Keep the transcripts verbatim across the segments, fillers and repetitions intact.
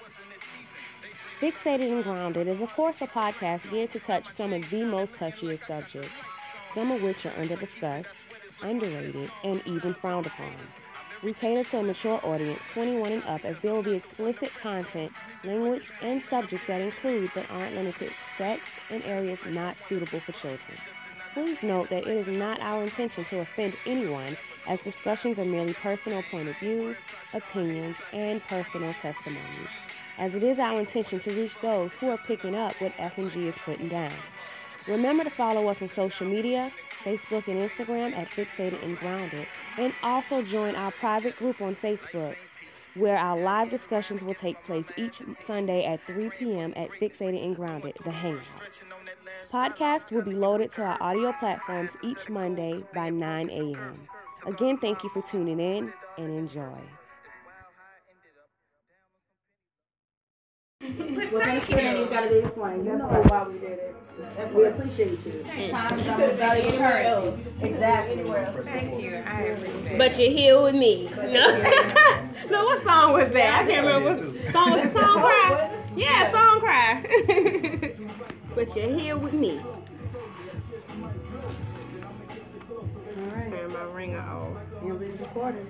Fixated and Grounded is, of course, a podcast geared to touch some of the most touchiest subjects, some of which are under-discussed, underrated, and even frowned upon. We cater to a mature audience, twenty-one and up, as there will be explicit content, language, and subjects that include but aren't limited to sex and areas not suitable for children. Please note that it is not our intention to offend anyone, as discussions are merely personal point of views, opinions, and personal testimonies, as it is our intention to reach those who are picking up what F and G is putting down. Remember to follow us on social media, Facebook and Instagram at Fixated and Grounded, and also join our private group on Facebook, where our live discussions will take place each Sunday at three p.m. at Fixated and Grounded, the Hangout. Podcasts will be loaded to our audio platforms each Monday by nine a.m. Again, thank you for tuning in and enjoy. Well, thank you. You gotta be fun. You know why we did it. We appreciate you. Time is anywhere else. Exactly. Anywhere else. Thank you. I appreciate it. But you're here with me. No, no. What song was that? I can't remember. What song was it? Song Cry? Yeah, Song Cry. But you're here with me. All right. Turn my ringer off. And we're recording.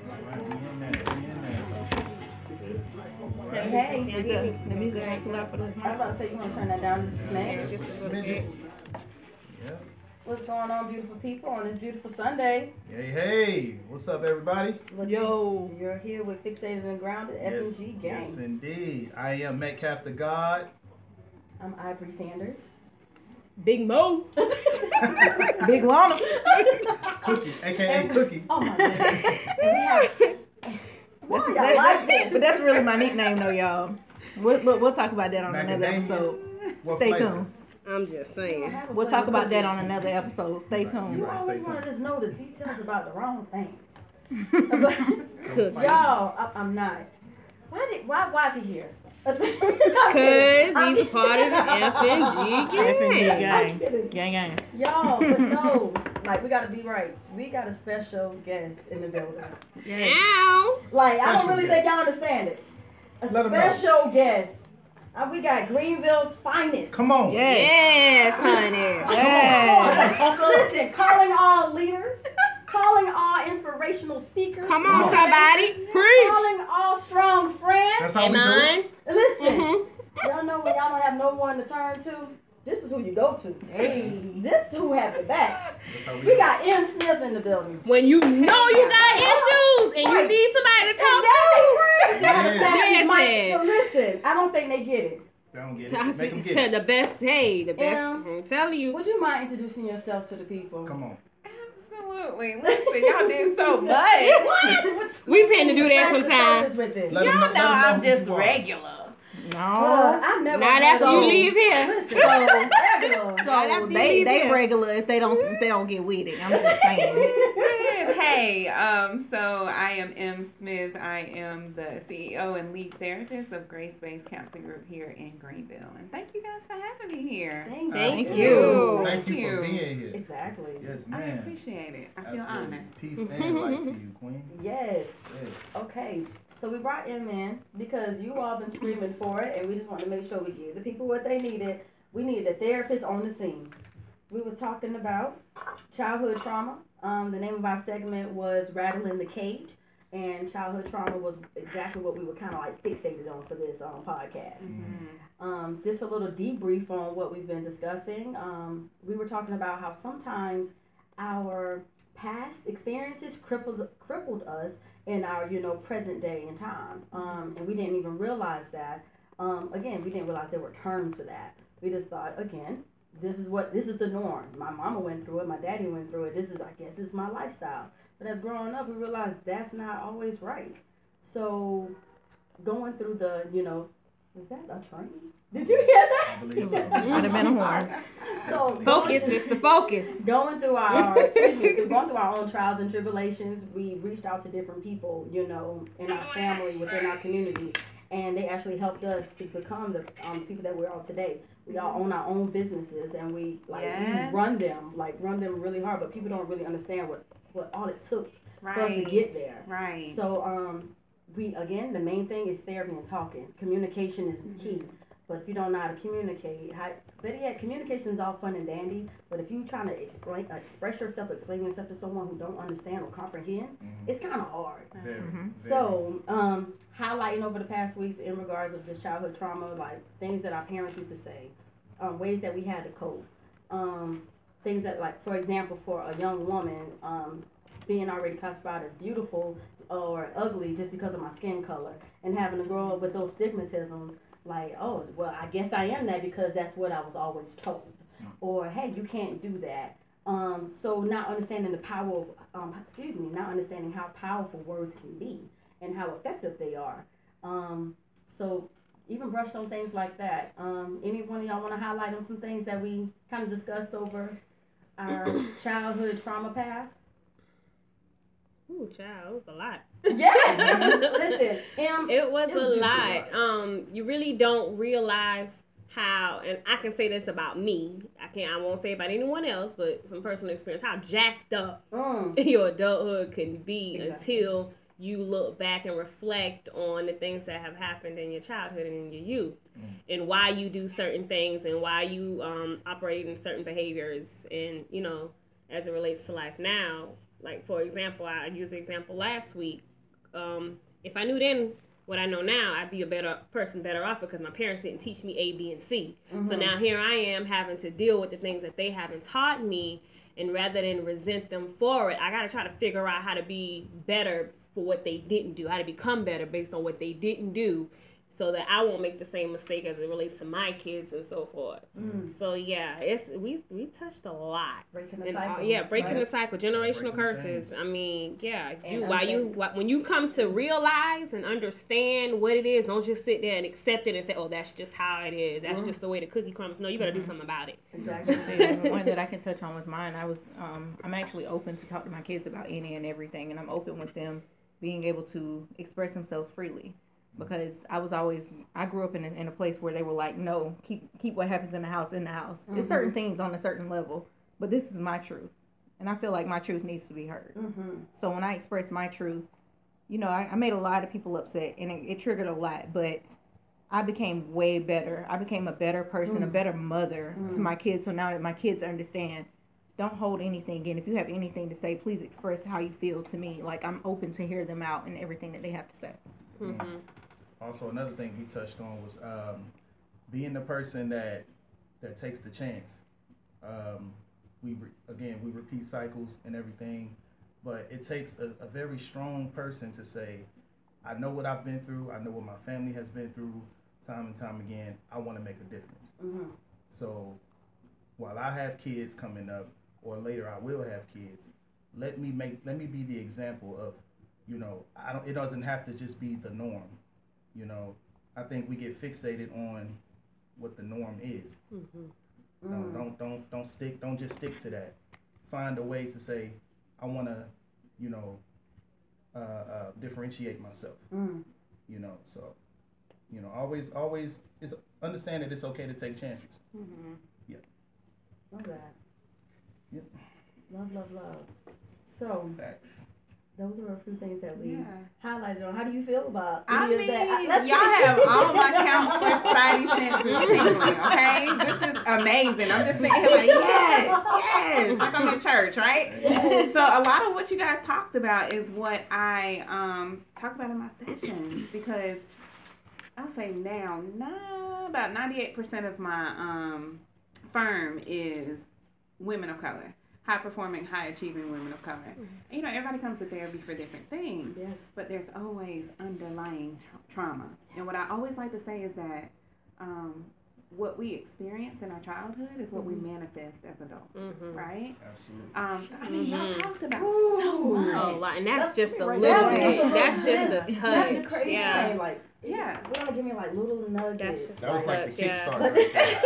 Hey, hey. Is the, the music ain't too loud for the I was about to say, you want to turn that down just a smidge? Just a little bit. Yeah. What's going on, beautiful people, on this beautiful Sunday? Hey, hey. What's up, everybody? Look, Yo. You're here with Fixated and Grounded, F and G Gang. Yes, indeed. I am Metcalf the God. I'm Ivory Sanders. Big Mo. Big Lana. Cookie, a k a. Cookie. Oh, my God. And we have... That's, Why that's, y'all like that's, this? but that's really my nickname, though, y'all. We'll, we'll, we'll talk about that on another Macadamia? episode. What Stay flavor? tuned. I'm just saying. We'll talk about that on another episode. Stay You tuned. Right, always stay want to tuned. just know the details about the wrong things. Cookie. Y'all, I, I'm not. Why did? Why? Why is he here? Because he's a part of the F and G gang. F and G I'm gang. kidding. Gang, gang. Y'all, but no, like we gotta be right. We got a special guest in the building. Ow. Like I don't Special really guest. think y'all understand it. A Let 'em know. special guest. Uh, we got Greenville's finest. Come on. Yes. Yes, honey. Yes. Talk up. Listen, calling all leaders, calling all inspirational speakers. Come on, on. somebody. Preach. Calling all strong friends. That's how we do Amen. it. Listen, Mm-hmm. y'all know when y'all don't have no one to turn to, this is who you go to. Hey, this is who have the back. That's how we, We do got M. Smith in the building. When you know you got issues and you Right. need somebody to talk Exactly. to. You see how to Yeah. snap these mics? Listen. But listen, I don't think they get it. They don't get it. Make them get it. The best, hey, the best. Yeah. I'm telling you. Would you mind introducing yourself to the people? Come on. Absolutely. Listen, y'all did so much. What? We tend to do that Scratch the sometimes. surface with this. Let 'em Y'all let know 'em I'm who just you are. regular. Uh, No. I've never. Not after so, you leave here. Listen, So- regular. So after you they leave they here. regular if they don't if they don't get with it. I'm just saying. Hey, um, so I am M. Smith. I am the C E O and lead therapist of Grace Based Counseling Group here in Greenville. And thank you guys for having me here. Thank, Thank you. you. Thank you for Thank you. being here. Exactly. Yes, I man. appreciate it. I feel Absolutely. honored. Peace and light to you, Queen. Yes. Yeah. Okay. So we brought him in because you all been screaming for it, and we just want to make sure we give the people what they needed. We needed a therapist on the scene. We was talking about childhood trauma. Um, the name of our segment was Rattling the Cage, and childhood trauma was exactly what we were kind of like fixated on for this um, podcast. Mm-hmm. Um, just a little debrief on what we've been discussing. Um, we were talking about how sometimes our past experiences cripples, crippled us in our, you know, present day and time. Um, and we didn't even realize that. Um, again, we didn't realize there were terms for that. We just thought, again, this is what, this is the norm. My mama went through it. My daddy went through it. This is, I guess, this is my lifestyle. But as growing up, we realized that's not always right. So going through the, you know, is that a train? Did you hear that? I believe so. Might have been a horn. So Focus, sister, focus. Going through our, excuse me, through going through our own trials and tribulations, we reached out to different people, you know, in our family, within our community, and they actually helped us to become the um, people that we are today. We all own our own businesses, and we like Yes. we run them, like run them really hard, but people don't really understand what, what all it took Right. for us to get there. Right. So um, we again the main thing is therapy and talking. Communication is Mm-hmm. key. But if you don't know how to communicate, how, better yet, communication is all fun and dandy. But if you trying to explain, uh, express yourself, explain yourself to someone who don't understand or comprehend, Mhm. it's kind of hard. Very, very. So, um, highlighting over the past weeks in regards of just childhood trauma, like things that our parents used to say, um, ways that we had to cope, um, things that, like, for example, for a young woman, um, being already classified as beautiful or ugly just because of my skin color, and having to grow up with those stigmatisms, like, oh, well, I guess I am that because that's what I was always told, or hey, you can't do that. Um, so not understanding the power of, um, excuse me, not understanding how powerful words can be and how effective they are. Um, so even brushed on things like that. Um, any one of y'all want to highlight on some things that we kind of discussed over our childhood trauma path? Ooh, child, it was a lot. Yes. Listen, um, It was, It was a just a lot. Um, you really don't realize how, and I can say this about me. I can't. I won't say about anyone else, but from personal experience, how jacked up mm, your adulthood can be Exactly. until you look back and reflect on the things that have happened in your childhood and in your youth, and why you do certain things and why you um, operate in certain behaviors, and you know, as it relates to life now. Like, for example, I used the example last week. Um, if I knew then what I know now, I'd be a better person, better off, because my parents didn't teach me A, B, and C. Mm-hmm. So now here I am having to deal with the things that they haven't taught me, and rather than resent them for it, I got to try to figure out how to be better for what they didn't do, how to become better based on what they didn't do, so that I won't make the same mistake as it relates to my kids and so forth. Mm. So yeah, it's we we touched a lot. Breaking the And, uh, cycle, yeah, breaking right? the cycle, generational Breaking curses. chains. I mean, yeah, And you while you understand- wh- when you come to realize and understand what it is, don't just sit there and accept it and say, "Oh, that's just how it is. That's just the way the cookie crumbles." No, you better do something about it. Exactly. See, one that I can touch on with mine, I was, um, I'm actually open to talk to my kids about any and everything, and I'm open with them being able to express themselves freely, because I was always, I grew up in a, in a place where they were like, no, keep keep what happens in the house in the house. It's certain things on a certain level, but this is my truth, and I feel like my truth needs to be heard. Mm-hmm. So when I expressed my truth, you know, I, I made a lot of people upset, and it, it triggered a lot, but I became way better. I became a better person, a better mother to my kids. So now that my kids understand, don't hold anything in. If you have anything to say, please express how you feel to me. Like, I'm open to hear them out and everything that they have to say. Mm-hmm. Also, another thing he touched on was um, being the person that that takes the chance. Um, we re- again we repeat cycles and everything, but it takes a, a very strong person to say, "I know what I've been through. I know what my family has been through, time and time again. I want to make a difference." Mm-hmm. So, while I have kids coming up, or later I will have kids, let me make let me be the example of, you know, I don't. It doesn't have to just be the norm. You know, I think we get fixated on what the norm is. Mm-hmm. No, don't don't don't stick. Don't just stick to that. Find a way to say, I want to, you know, uh, uh, differentiate myself. Mm. You know, so, you know, always always is understand that it's okay to take chances. Mm-hmm. Love that. Yep. Love, love, love. So Facts. those are a few things that we Yeah. highlighted on. How do you feel about I any mean, of that? Let's- y'all have all my counselor spidey senses tingling, okay? This is amazing. I'm just sitting here like, yes, yes. Like I'm in church, right? Yes. So a lot of what you guys talked about is what I um, talk about in my sessions, because I'll say now, nah, about ninety-eight percent of my um, firm is women of color. High performing, high achieving women of color. And, you know, everybody comes to therapy for different things. Yes. But there's always underlying tra- trauma. And what I always like to say is that um, what we experience in our childhood is what we manifest as adults, Mhm. right? Absolutely. Um, so, I mean, y'all Mhm. talked about Ooh. so much. Oh, like, and that's Let's just be a right little there. bit. That's a That's little just a bit. touch. That's the crazy Yeah. thing. Like, Yeah. we only give me like little nuggets. That's just That was like the touch, yeah. Kickstarter. Right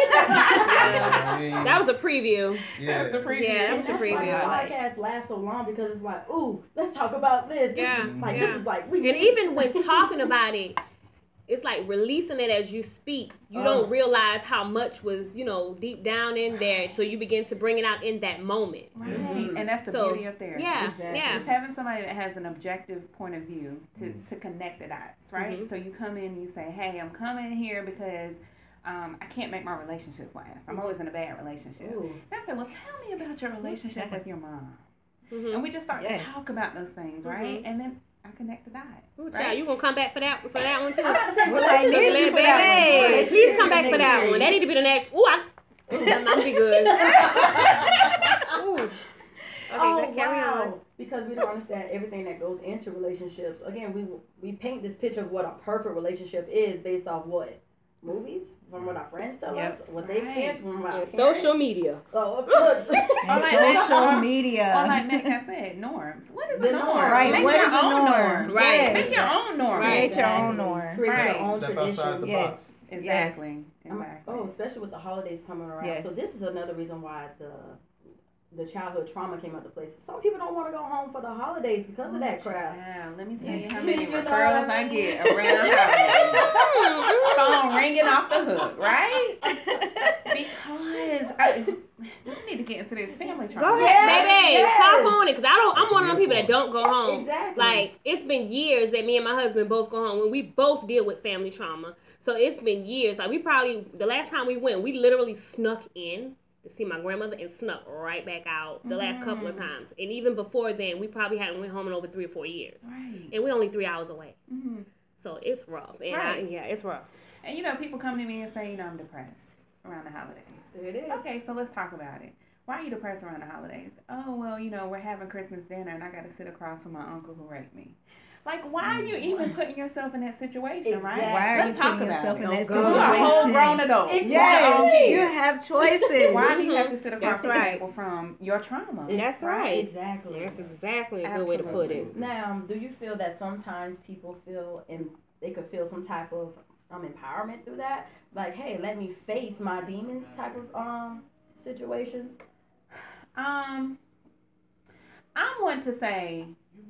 there. I mean, That was a preview. yeah. That's the preview. Yeah, that And was a that's why preview. this podcast lasts so long, because it's like, ooh, let's talk about this. This Yeah, is like yeah. this is like we And even when talking about it, it's like releasing it as you speak. You oh. don't realize how much was, you know, deep down in there. So you begin to bring it out in that moment. Right. Mm-hmm. And that's the so, beauty of therapy. Yeah. Exactly. Yeah. Just having somebody that has an objective point of view to, mm-hmm. to connect the dots, right? Mm-hmm. So you come in and you say, hey, I'm coming here because um, I can't make my relationships last. I'm always in a bad relationship. Ooh. And I said, well, tell me about your relationship with your mom. Mm-hmm. And we just start yes. to talk about those things, right? Mm-hmm. And then I connect the dots. Ooh, right? child, you gonna come back for that for that one too? I'm about to say, well, I need you for that one. Please come back for that one. That need to be the next. Ooh, I, ooh, that might be good. Ooh. Okay, oh, carry wow. on. Because we don't understand everything that goes into relationships. Again, we we paint this picture of what a perfect relationship is based off what? Movies, from what our friends tell yep. us, what they experience from our social media. Oh, look. on like social media. Or like Megan said, norms. What is the a norm? norm? Right. Make what your is own a norm? norm? Right. Yes. Make your own norm. Right. Create exactly. your own norm. Create right. your own Step traditions. outside the yes. box. Exactly. Yes. exactly. Oh, especially with the holidays coming around. Yes. So this is another reason why the the childhood trauma came out to play. Some people don't want to go home for the holidays because of that crap. Yeah, let me tell you how You many know referrals what I I mean? get around holidays. Phone ringing off the hook, right? Because I, we need to get into this family trauma. Go ahead, Yes, baby. yes. Talk on it, because I don't. I'm That's one of them people that beautiful. don't go home. Exactly. Like, it's been years that me and my husband both go home, and we both deal with family trauma. So it's been years. Like, we probably the last time we went, we literally snuck in to see my grandmother and snuck right back out the last couple of times. And even before then, we probably hadn't went home in over three or four years. Right. And we're only three hours away. Mm-hmm. So it's rough. And Right. I, yeah, it's rough. And you know, people come to me and say, you know, I'm depressed around the holidays. There it is. Okay, so let's talk about it. Why are you depressed around the holidays? Oh, well, you know, we're having Christmas dinner and I got to sit across from my uncle who raped me. Like, why are you even putting yourself in that situation, right? Exactly. Why are Let's you talk putting about yourself it. in that Don't go. You are a whole situation? grown adult. Yes, you have choices. Why do you have to sit across That's from right. people from your trauma? That's right. Exactly. That's exactly a good way to put it. Now, do you feel that sometimes people feel and they could feel some type of um empowerment through that? Like, hey, let me face my demons type of um situations? Um, I'm one to say,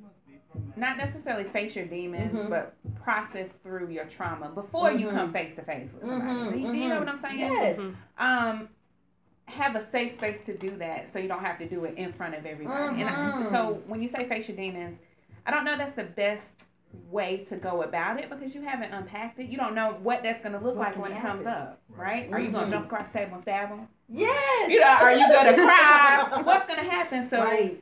not necessarily face your demons, Mm-hmm. but process through your trauma before you come face to face with somebody. Mm-hmm. Do you, do you know what I'm saying? Yes. Um, have a safe space to do that, so you don't have to do it in front of everybody. And I, Mhm. so when you say face your demons, I don't know that's the best way to go about it because you haven't unpacked it. You don't know what that's going to look What like can when it happen. comes up, right? Are you going Mhm. to jump across the table and stab them? Yes. You know, are you going to cry? What's going to happen? So Right.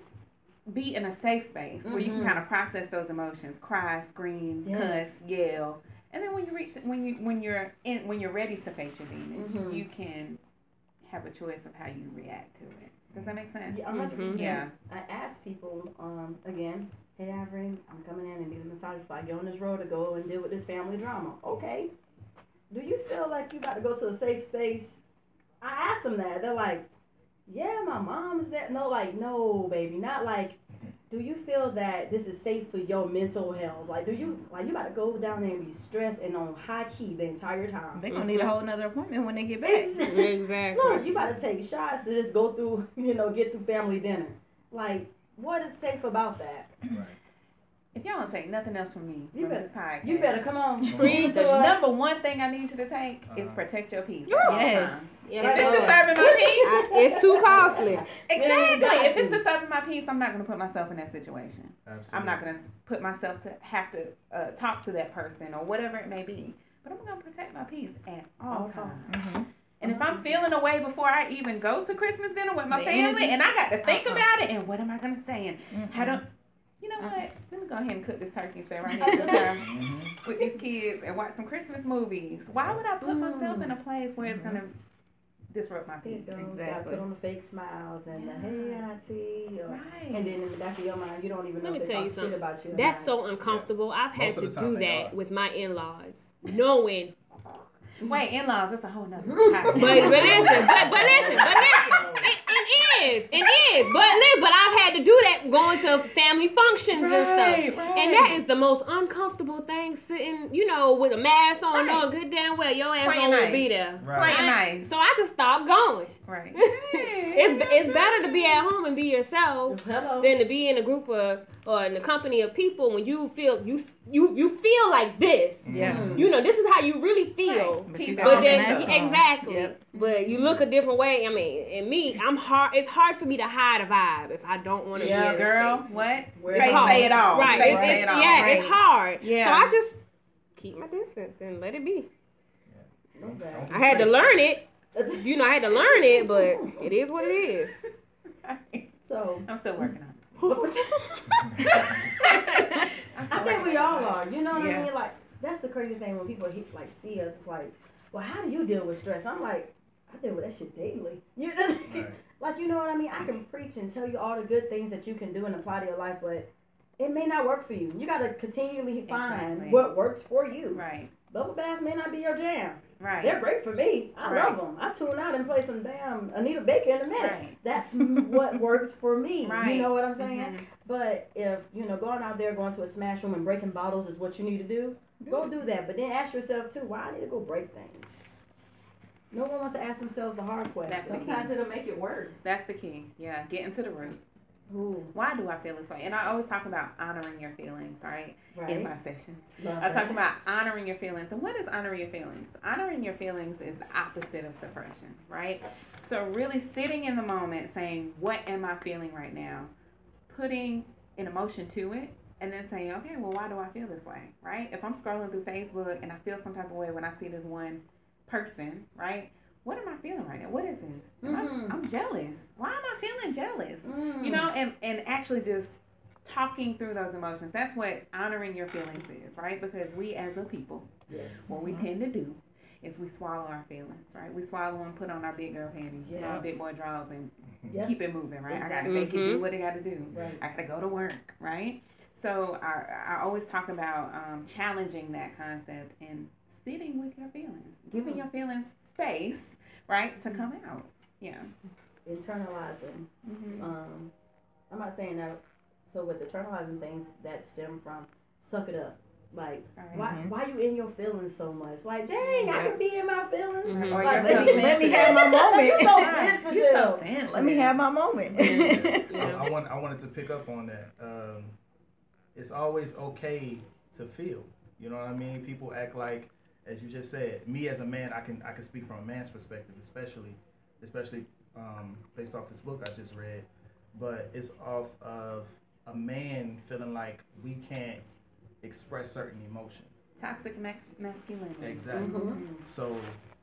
be in a safe space where you can Mhm. kind of process those emotions, cry, scream, Yes. cuss, yell, and then when you reach when you when you're in when you're ready to face your demons, Mhm. you can have a choice of how you react to it. Does that make sense? Yeah, one hundred percent. Yeah. I ask people, um, again, hey, Avery, I'm coming in and need a massage before I get on this road to go and deal with this family drama. Okay. Do you feel like you got to go to a safe space? I asked them that. They're like, yeah, my mom is there. No, like, no, baby. Not like, do you feel that this is safe for your mental health? Like, do you, like, you got to go down there and be stressed and on high key the entire time? They're going to need a whole nother appointment when they get back. Exactly. Look, you about to take shots to just go through, you know, get through family dinner. Like, what is safe about that? Right. If y'all don't take nothing else from me You from better- this podcast, You better come on. Preach. to the us. number one thing I need you to take is Uh-huh. protect your peace. Yes. Yes, If it's Lord. disturbing my peace, I- it's too costly. exactly. got If it's to. disturbing my peace, I'm not going to put myself in that situation. Absolutely. I'm not going to put myself to have to uh, talk to that person or whatever it may be. But I'm going to protect my peace at all times. Mm-hmm. And if I'm feeling away before I even go to Christmas dinner with my The family, energy- and I got to think Uh-uh. about it, and what am I going to say? And Mm-hmm. how do you know what? Let me go ahead and cook this turkey and stay right here this time Mhm. with these kids and watch some Christmas movies. Why would I put myself in a place where it's going to disrupt my You peace? know, Exactly. Gotta put on the fake smiles and the hey auntie, or, Right. and then in the back of your mind, you don't even know Let me if they tell you talk shit something. about you. or That's not. so uncomfortable. I've had Most of to the time do they that are. with my in-laws, knowing. Wait, in-laws, that's a whole nother topic. But but listen, but but listen, but listen. In, It is. It is. But look, but I've had to do that going to family functions and Right, stuff. right. And that is the most uncomfortable thing, sitting, you know, with a mask on, Right. knowing good damn well your ass Playing don't nice. be there. Right. Playing nice. So I just stopped going. Right. It's it's better to be at home and be yourself Hello. than to be in a group of or in the company of people when you feel you you you feel like this. Yeah. You know, this is how you really feel. But you But got But then mask on. exactly. Yep. But you look a different way. I mean, and me, I'm hard. It's hard for me to hide a vibe if I don't want to Yeah, be in a Girl, space. what? Where Face it's hard. say it all. Right. Face It's, say it's- it all. yeah, Right. it's hard. Yeah. So I just keep my distance and let it be. Okay. I had to learn it. You know, I had to learn it, but it is what it is. So I'm still working on it. I'm still I think working we on all it. are. You know what Yeah. I mean? Like that's the crazy thing when people hit, like see us. It's like, well, how do you deal with stress? I'm like, I deal with that shit daily. You Right. like you know what I mean? I can preach and tell you all the good things that you can do and apply to your life, but it may not work for you. You got to continually find Exactly. what works for you. Right. Bubble baths may not be your jam. Right. They're great for me. I Right. love them. I tune out and play some damn Anita Baker in a minute. Right. That's m- what works for me. Right. You know what I'm saying? Mhm. But if, you know, going out there, going to a smash room and breaking bottles is what you need to do, go do that. But then ask yourself, too, why I need to go break things? No one wants to ask themselves the hard question. That's the key. Sometimes it'll make it worse. That's the key. Yeah. Get into the root. Ooh, Why do I feel this way? And I always talk about honoring your feelings, right? In my right. sessions. Love I talk that. about honoring your feelings. And what is honoring your feelings? Honoring your feelings is the opposite of suppression, right? So really sitting in the moment saying, what am I feeling right now? Putting an emotion to it and then saying, okay, well, why do I feel this way, right? If I'm scrolling through Facebook and I feel some type of way when I see this one person, right? What am I feeling right now? What is this? Am Mhm. I, I'm jealous. Why am I feeling jealous? Mm. You know, and, and actually just talking through those emotions. That's what honoring your feelings is, right? Because we as a people, Yes. what we tend to do is we swallow our feelings, right? We swallow and put on our big girl panties, put Yeah. on big boy drawers, and Yep. keep it moving, right? I gotta Exactly. make it do what it gotta do. Right. I gotta go to work, right? So I, I always talk about um, challenging that concept and sitting with your feelings, giving Mhm. your feelings space, right, to come out. Yeah. Internalizing. Mm-hmm. Um, I'm not saying that. So with internalizing things that stem from suck it up. Like, Right. why Mhm. why you in your feelings so much? Like, dang, I Yeah. can be in my feelings. Mhm. Or Like, you're let, so me, let me have my moment. You're so Right. sensitive. You're so sensitive. Let me have my moment. I, I want I wanted to pick up on that. Um, it's always okay to feel. You know what I mean? People act like, as you just said, me as a man, I can I can speak from a man's perspective, especially especially um, based off this book I just read. But it's off of a man feeling like we can't express certain emotions. Toxic max- masculinity. Exactly. Mhm. So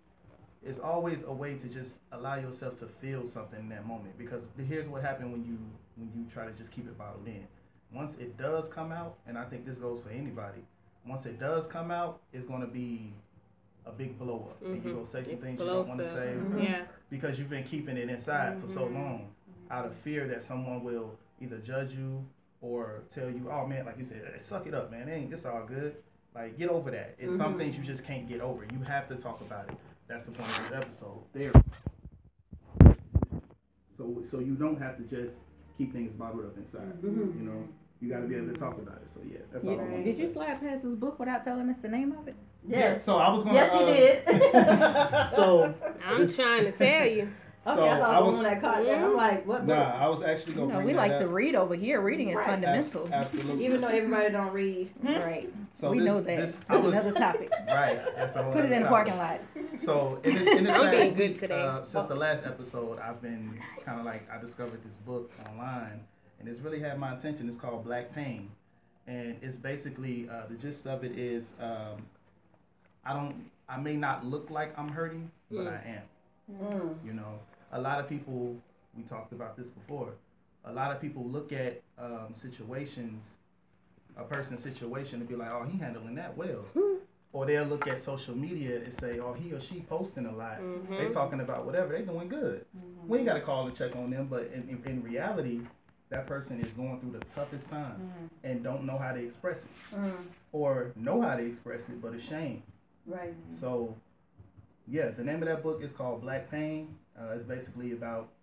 it's always a way to just allow yourself to feel something in that moment. Because here's what happened when you when you try to just keep it bottled in. Once it does come out, and I think this goes for anybody, once it does come out, it's gonna be a big blow up. And you're gonna say some things you don't want to say Mhm. Yeah. because you've been keeping it inside for so long out of fear that someone will either judge you or tell you, oh man, like you said, hey, suck it up, man. It ain't, it's all good. Like, get over that. It's some things you just can't get over. You have to talk about it. That's the point of this episode. There. So, so you don't have to just keep things bottled up inside. You know, you got to be able to talk about it. So yeah, that's all I want to Did you say. slide past this book without telling us the name of it? Yes. So I was gonna. Yes, uh, you did. So I'm this- trying to tell you. Okay, so I thought I I was was. the one that caught that. I'm like, what book? Nah, I was actually You gonna. know, bring we that like up. to read over here. Reading is Right. fundamental. Abs- absolutely. Even though everybody don't read. Right. So we this- know that. this- This I is was- another topic. Right. That's a whole Put it other in the topic. parking lot. So in this in this I'm being last good week, today. uh, since the last episode, I've been kind of like I discovered this book online, and it's really had my attention. It's called Black Pain, and it's basically uh, the gist of it is um, I don't I may not look like I'm hurting, but I am. Mm. You know, a lot of people. We talked about this before. A lot of people look at um, situations, a person's situation, and be like, "Oh, he handling that well." Or they'll look at social media and say, oh, he or she posting a lot. Mm-hmm. They talking about whatever. They doing good. We ain't got to call and check on them. But in, in, in reality, that person is going through the toughest time and don't know how to express it. Mm. Or know how to express it, but ashamed. Right. So, yeah, the name of that book is called Black Pain. Uh, it's basically about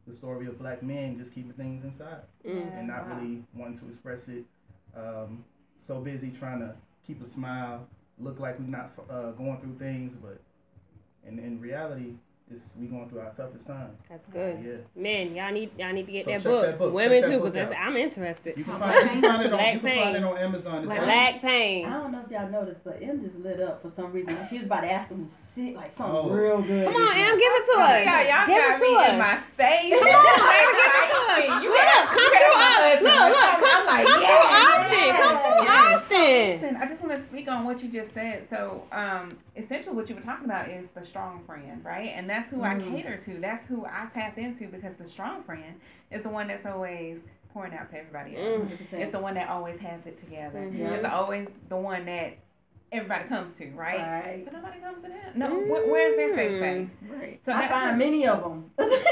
the story of black men just keeping things inside Mm. and not Wow. really wanting to express it. Um, so busy trying to keep a smile, look like we're not uh, going through things, but in, in reality, it's we going through our toughest time. That's good. Yeah. Men, y'all need y'all need to get So that, check book. that book. Women Check that too, book because out. I'm interested. You can find, you can find it on Black you can find Pain. it on Amazon. It's Black awesome. Black I pain. don't know if y'all noticed, but M just lit up for some reason. She was about to ask some shit, like something Oh. real good. Come on, Em, give it to us. Yeah, y'all give got it to me us. in my face. Come on, baby, give it to us. You Look, have- come you through have my us. husband. Look, look, I'm- come, I'm like, come yeah, through Austin. yeah, Come through yeah. Austin. Listen, I just want to speak on what you just said. So, um, essentially, what you were talking about is the strong friend, right? And that's who I cater to. That's who I tap into, because the strong friend is the one that's always pouring out to everybody else. one hundred percent. It's the one that always has it together. Mhm. It's always the one that everybody comes to, right? Right. But nobody comes to them. No, wh- where's their safe space? Right. So I that's find what- many of them.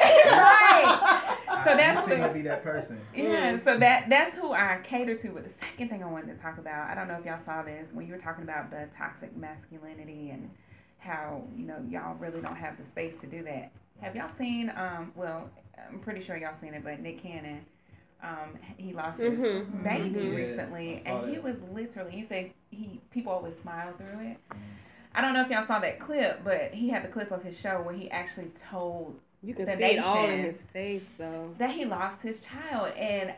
Right. So I- that's you seem the- to be that person. Yeah, so that that's who I cater to. But the second thing I wanted to talk about, I don't know if y'all saw this when you were talking about the toxic masculinity and how, you know, y'all really don't have the space to do that. Have y'all seen? Um, well, I'm pretty sure y'all seen it, but Nick Cannon, um, he lost his Mhm. baby Mhm. Yeah, recently, I saw and he that. was literally. He said he people always smile through it. I don't know if y'all saw that clip, but he had the clip of his show where he actually told You can The see it all in nation. his face, though. that he lost his child, and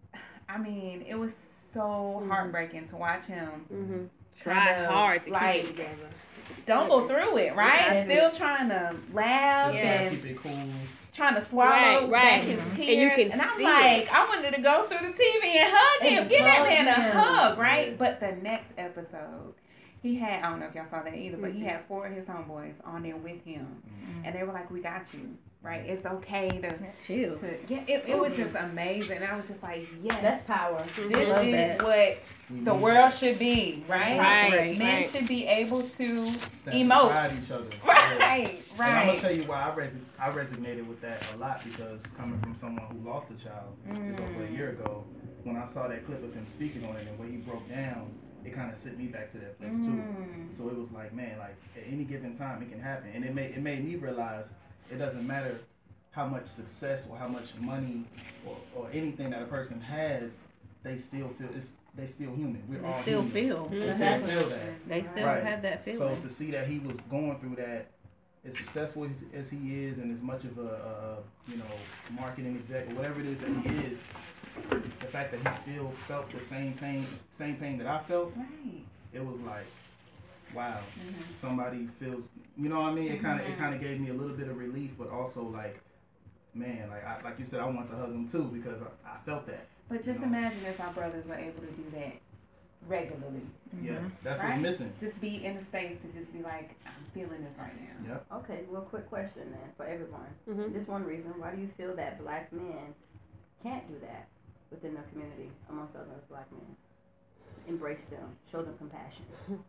I mean, it was so heartbreaking to watch him Mm-hmm. Try Try to, hard to like, keep it together. stumble through it, right? Yeah. Still trying to laugh Yeah. and Keep it cool. trying to swallow Right, right. back his Mhm. tears. And you can I'm see like, it. I wanted to go through the T V and hug And him, just give that hug man a him. hug, right? Yeah. But the next episode, he had, I don't know if y'all saw that either, but he Mhm. had four of his homeboys on there with him. Mm-hmm. And they were like, we got you, right? It's okay to, Chills. to yeah, it, it was just amazing. I was just like, yes, That's power. this Love is that. what We the need world that. should be, right? Right, Men right. should be able to Stand emote. beside each other. Right, Yeah. And I'm gonna right. tell you why I res- I resonated with that a lot, because coming from someone who lost a child just over a year ago, when I saw that clip of him speaking on it and where he broke down, it kind of sent me back to that place too. Mm. So it was like, man, like at any given time it can happen, and it made it made me realize it doesn't matter how much success or how much money or, or anything that a person has, they still feel it's they still human. We're all They still human. feel. They still feel that. They still Right. have that So feeling. to see that he was going through that, as successful as, as he is, and as much of a, a you know marketing exec or whatever it is that he is, the fact that he still felt the same pain, same pain that I felt, Right. it was like, wow, somebody feels. You know what I mean? It kind of it kind of gave me a little bit of relief, but also like, man, like I, like you said, I want to hug him too, because I, I felt that. But just You know? imagine if our brothers were able to do that regularly. Yeah, that's Right? what's missing. Just be in a space to just be like, I'm feeling this right now. Yep. Okay, real quick question then for everyone. Mhm. This one reason, why do you feel that black men can't do that within their community, amongst other black men? Embrace them, show them compassion.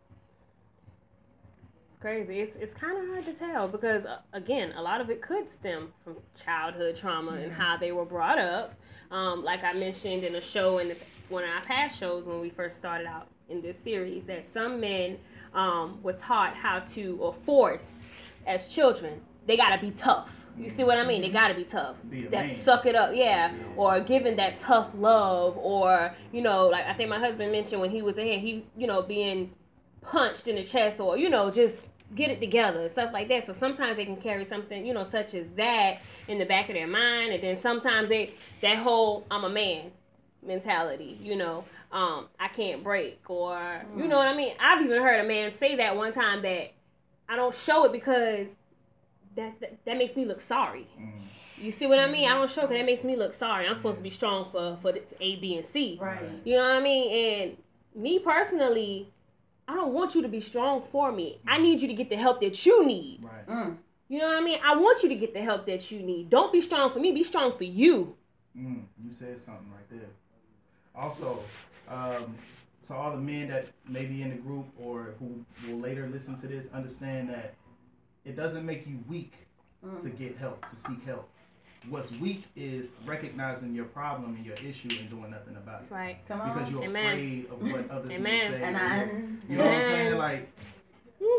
It's crazy. It's it's kind of hard to tell because uh, again, a lot of it could stem from childhood trauma and how they were brought up. Um, like I mentioned in a show in the, one of our past shows when we first started out in this series, that some men um, were taught how to or forced as children. They gotta be tough. You see what I mean? They gotta be tough. Be a That man. suck it up, yeah. Or given that tough love, or you know, like I think my husband mentioned when he was in here, he you know being punched in the chest, or you know just get it together and stuff like that. So sometimes they can carry something you know such as that in the back of their mind, and then sometimes they that whole I'm a man mentality, you know. Um, I can't break, or you know what I mean. I've even heard a man say that one time that I don't show it because that that, that makes me look sorry. You see what I mean? I don't show because that makes me look sorry. I'm supposed to be strong for for the A, B, and C. Right. You know what I mean? And me personally, I don't want you to be strong for me. I need you to get the help that you need. Right. Mm. You know what I mean? I want you to get the help that you need. Don't be strong for me. Be strong for you. Mm, you said something right there. Also, um, to all the men that may be in the group or who will later listen to this, understand that it doesn't make you weak to get help, to seek help. What's weak is recognizing your problem and your issue and doing nothing about That's it. right. Come on. Because you're Amen. afraid of what others will Amen. say. And or I- what- you know what I'm saying? Amen. Like,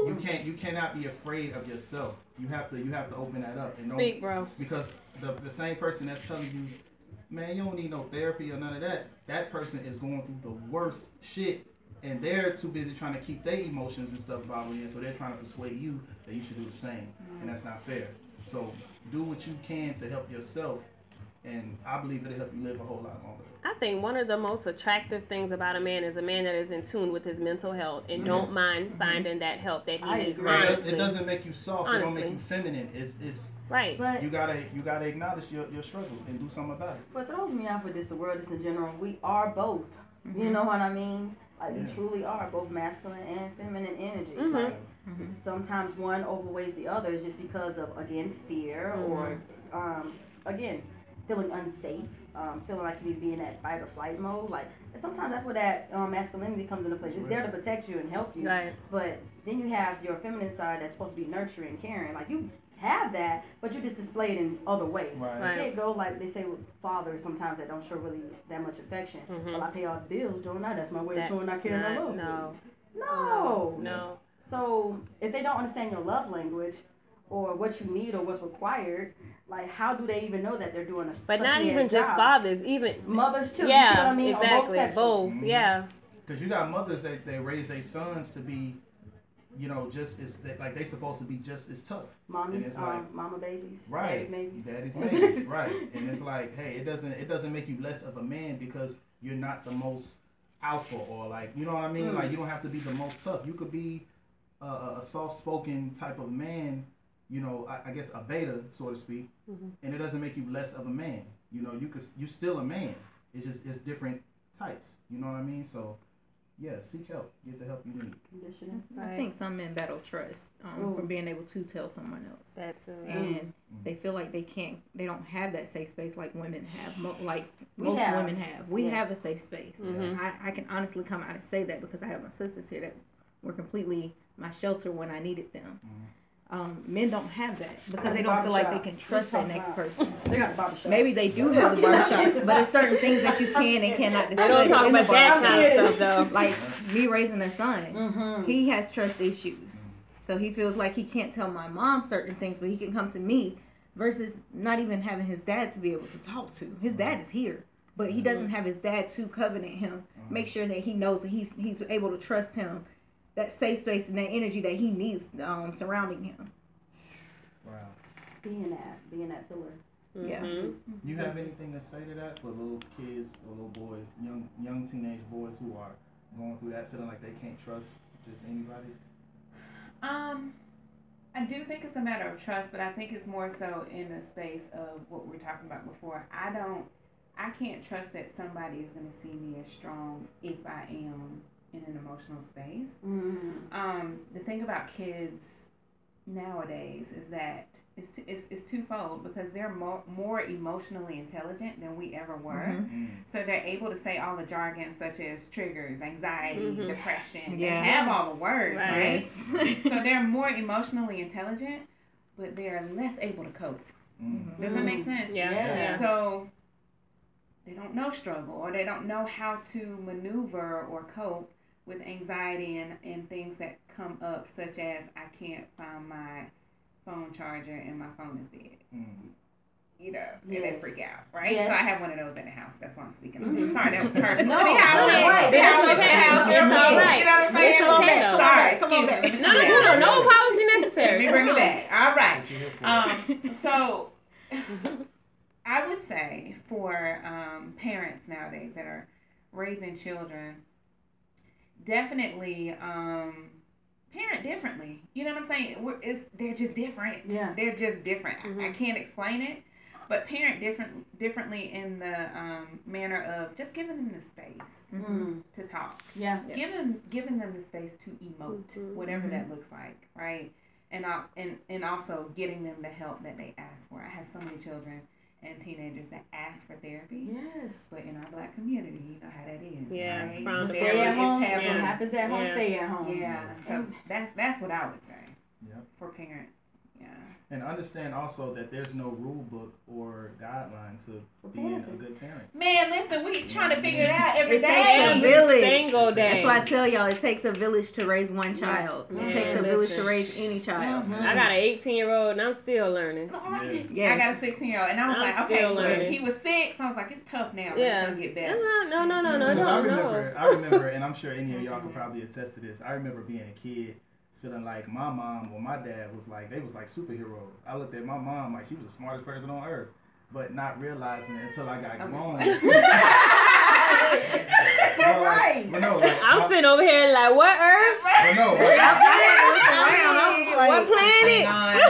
you can't you cannot be afraid of yourself. You have to you have to open that up and don't- Speak, bro. because the the same person that's telling you, man, you don't need no therapy or none of that. That person is going through the worst shit, and they're too busy trying to keep their emotions and stuff bottling in, so they're trying to persuade you that you should do the same, and that's not fair. So do what you can to help yourself, and I believe it'll help you live a whole lot longer. I think one of the most attractive things about a man is a man that is in tune with his mental health and don't mind finding that help that he I needs. agree. It, does, Honestly, it doesn't make you soft. It don't Honestly. make you feminine. It's it's right? But you gotta you gotta acknowledge your, your struggle and do something about it. what throws me off with this, the world is in general, we are both. You know what I mean? Like we Yeah. truly are both masculine and feminine energy. Mhm. Like sometimes one overweighs the other just because of again fear or um, again feeling unsafe, um, feeling like you need to be in that fight or flight mode. Like and sometimes that's where that um, masculinity comes into place. It's there to protect you and help you. Right. But then you have your feminine side that's supposed to be nurturing, caring. Like you have that, but you just display it in other ways. Right. Right. You can't go like they say with fathers sometimes that don't show really that much affection. Mhm. Well, I pay all the bills, don't I? That's my way of That's showing I care and I not- love no, you. No. no. So if they don't understand your love language or what you need or what's required, like how do they even know that they're doing a But not such a even ass just job? fathers, even Mothers too. yeah, you see what I mean? On exactly, both. both, Mhm. yeah, Because you got mothers that they raise their sons to be, you know, just as they, like they supposed to be just as tough. And Mommy's, it's um, like mama babies, right, daddy's babies. daddy's babies, right? And it's like, hey, it doesn't it doesn't make you less of a man because you're not the most alpha or like you know what I mean. Mm. Like you don't have to be the most tough. You could be a, a a soft-spoken type of man. You know, I, I guess a beta, so to speak, and it doesn't make you less of a man. You know, you could you still a man. It's just it's different types. You know what I mean? So yeah, seek help. Get the help you need. Conditioning. I think some men battle trust um, Ooh. from being able to tell someone else. that too. And they feel like they can't, they don't have that safe space like women have, mo- like We most have. women have. We Yes. have a safe space. I, I can honestly come out and say that because I have my sisters here that were completely my shelter when I needed them. Um, men don't have that because they don't feel like they can trust that next person. They got a barbershop. Maybe they do have the barbershop, but it's certain things that you can and cannot They discuss don't talk in the about that barbershop. kind of stuff though. Like me raising a son, Mm-hmm. he has trust issues. So he feels like he can't tell my mom certain things, but he can come to me versus not even having his dad to be able to talk to. His dad is here, but he doesn't have his dad to covenant him, make sure that he knows that he's he's able to trust him, that safe space and that energy that he needs um, surrounding him. Wow. Being that, being that pillar. Yeah. You have anything to say to that for little kids or little boys, young young teenage boys who are going through that, feeling like they can't trust just anybody? Um, I do think it's a matter of trust, but I think it's more so in the space of what we were talking about before. I don't, I can't trust that somebody is going to see me as strong if I am in an emotional space. Mm-hmm. Um, the thing about kids nowadays is that it's, it's, it's twofold because they're more, more emotionally intelligent than we ever were. Mhm. So they're able to say all the jargon such as triggers, anxiety, Mhm. depression. Yeah. They have all the words, Right. right? So they're more emotionally intelligent, but they're less able to cope. Mm. Does that make sense? Yeah, Yeah. yeah. So they don't know struggle or they don't know how to maneuver or cope with anxiety and, and things that come up, such as I can't find my phone charger and my phone is dead. Mm. You know, and they Yes. freak out, right? Yes. So I have one of those in the house. That's why I'm speaking. on Mhm. this. Sorry, that was personal. No, See how I no, went? right. See how I It's went to the okay. house It's real all quick? right. You know what I'm saying? It's okay, though. Sorry, Come on excuse back. me. No, no, no, no apology necessary. Let me Come bring it on. back. All right. What you here for? Um, so I would say for um, parents nowadays that are raising children, definitely um, parent differently. You know what I'm saying? We're, it's, they're just different. Yeah. They're just different. I, I Mhm. can't explain it, but parent different differently in the um, manner of just giving them the space Mm. to talk. Yeah. Yeah. Giving giving them the space to emote, Mhm. whatever Mhm. that looks like, right? And uh, and and also getting them the help that they ask for. I have so many children and teenagers that ask for therapy, Yes. but in our black community, you know how that is. Yeah, right? it's from Stay Therapy at is home. taboo. What happens at home, Yeah. stay at home. Yeah, so that that's what I would say Yep. for parents. Yeah. And understand also that there's no rule book or guideline to For being a parenting. good parent. Man, listen, we trying to figure it out every It takes day. a Every village. single day. That's why I tell y'all it takes a village to raise one child. Man, It takes a village to listen. raise any child. I got an eighteen year old and I'm still learning. Yes. I got a sixteen year old, and I was I'm like, okay, still well, learning. he was six. I was like, it's tough now, but Yeah. it's gonna get better. No, no, no, no, no, Because I no, remember, no. I remember, and I'm sure any of y'all could probably attest to this. I remember being a kid, feeling like my mom or my dad was like, they was like superheroes. I looked at my mom like she was the smartest person on earth, but not realizing it until I got I'm grown. just Well, like, Right. well, no, like, I'm my- sitting over here like, what earth? well, no, like, What planet?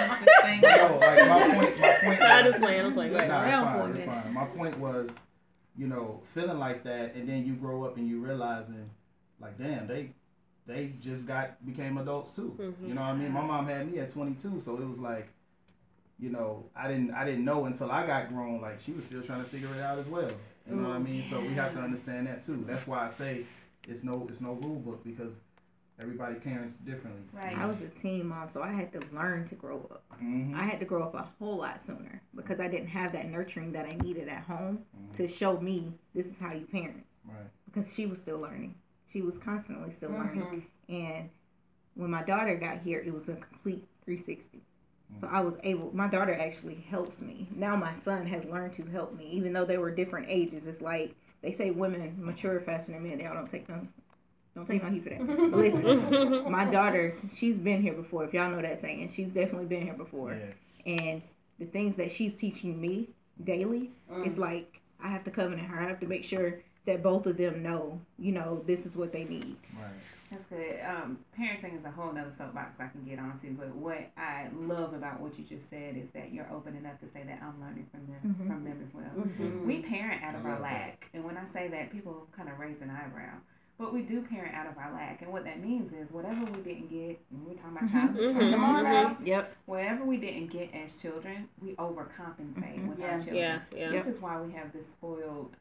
no, like my point, my point. No, I'm was- just playing, I'm playing. Go ahead. Nah, it's Around for fine, a it's minute. fine. My point was, you know, feeling like that, and then you grow up and you realizing, like, damn, they, they just got became adults too. Mhm. You know what I mean? My mom had me at twenty-two, so it was like, you know, I didn't, I didn't know until I got grown. Like she was still trying to figure it out as well. You know what I mean? So we have to understand that too. That's why I say it's no, it's no rule book because everybody parents differently. Right. I was a teen mom, so I had to learn to grow up. Mm-hmm. I had to grow up a whole lot sooner because I didn't have that nurturing that I needed at home to show me this is how you parent. Right. Because she was still learning. She was constantly still learning. And when my daughter got here, it was a complete three sixty. So I was able, my daughter actually helps me. Now my son has learned to help me, even though they were different ages. It's like they say women mature faster than men. Y'all don't take no, don't take no heed for that. But listen, my daughter, she's been here before. If y'all know that saying, she's definitely been here before. Yeah. And the things that she's teaching me daily, it's like I have to covenant her. I have to make sure that both of them know, you know, this is what they need. Right. That's good. Um, parenting is a whole nother soapbox I can get onto, but what I love about what you just said is that you're open enough to say that I'm learning from them, Mhm. from them as well. Mhm. We parent out of I our love that. lack, and when I say that, people kind of raise an eyebrow. But we do parent out of our lack, and what that means is whatever we didn't get, when we're talking about childhood, Mhm. come on now, Yep. whatever we didn't get as children, we overcompensate Mhm. with Yeah. our children. Yeah, yeah. Which is why we have this spoiled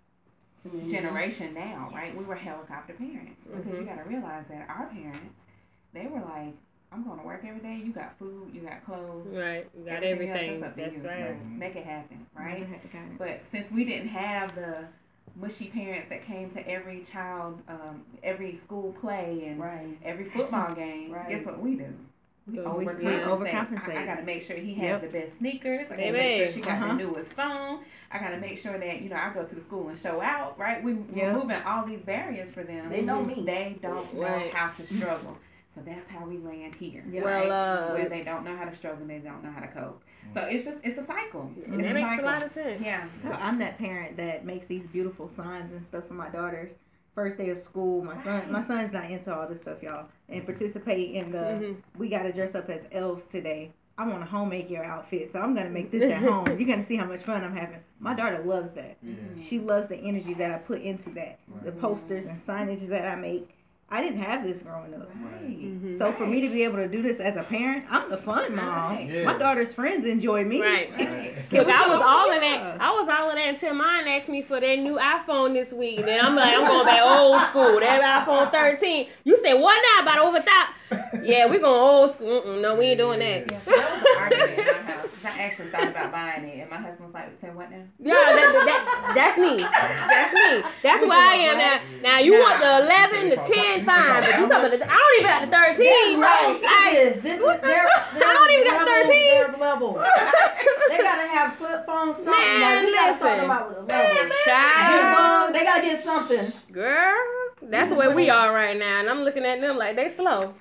generation now, right? We were helicopter parents because you got to realize that our parents, they were like, I'm going to work every day. You got food, you got clothes, Right. You got everything else, everything. that's up to That's you. right. Make it happen, right? Never had the guidance. But since we didn't have the mushy parents that came to every child, um, every school play and Right. every football game, Right. guess what we do? We We overcompensate. overcompensate. I, I got to make sure he has Yep. the best sneakers. I got to Baby. make sure she got Uh-huh. the newest phone. I got to make sure that, you know, I go to the school and show out, right? We, we're Yep. moving all these barriers for them. They know me. They don't know Right. how to struggle. So that's how we land here, Yeah. right? Well, uh, Where they don't know how to struggle, they don't know how to cope. So it's just, it's a cycle. It's that a makes a cycle. lot of sense. Yeah. So I'm that parent that makes these beautiful signs and stuff for my daughters. First day of school, my son, my son's not into all this stuff, y'all, and participate in the. Mhm. We got to dress up as elves today. I want a homemade your outfit, so I'm gonna make this at home. You're gonna see how much fun I'm having. My daughter loves that. Yeah. She loves the energy that I put into that. The posters and signage that I make. I didn't have this growing up. Right. Mhm. So for me to be able to do this as a parent, I'm the fun mom. Right. Yeah. My daughter's friends enjoy me. Right. Right. Look, I was all of that. I was all of that until mine asked me for their new iPhone this week. And then I'm like, I'm going back old school. That iPhone thirteen. You said what now? About over that? Yeah, we going old school. Mm-mm, no, we ain't doing that. Yeah, so that was an argument in my house. 'Cause I actually thought about buying it, and my husband was like, "Say what now?" Yeah, that, that, that's me. That's me. That's where I am now. Now you want the eleven, the ten, fine. But you talking about the, I don't even have the There's thirteen. levels to Like, this. This is what the- there, I don't even got levels, thirteen. There's levels. They gotta have flip phones, something. Man, like, we gotta start listen. them out with a level. child, Jitterbug, they gotta get something. girl, that's where we are right now. And I'm looking at them like they slow.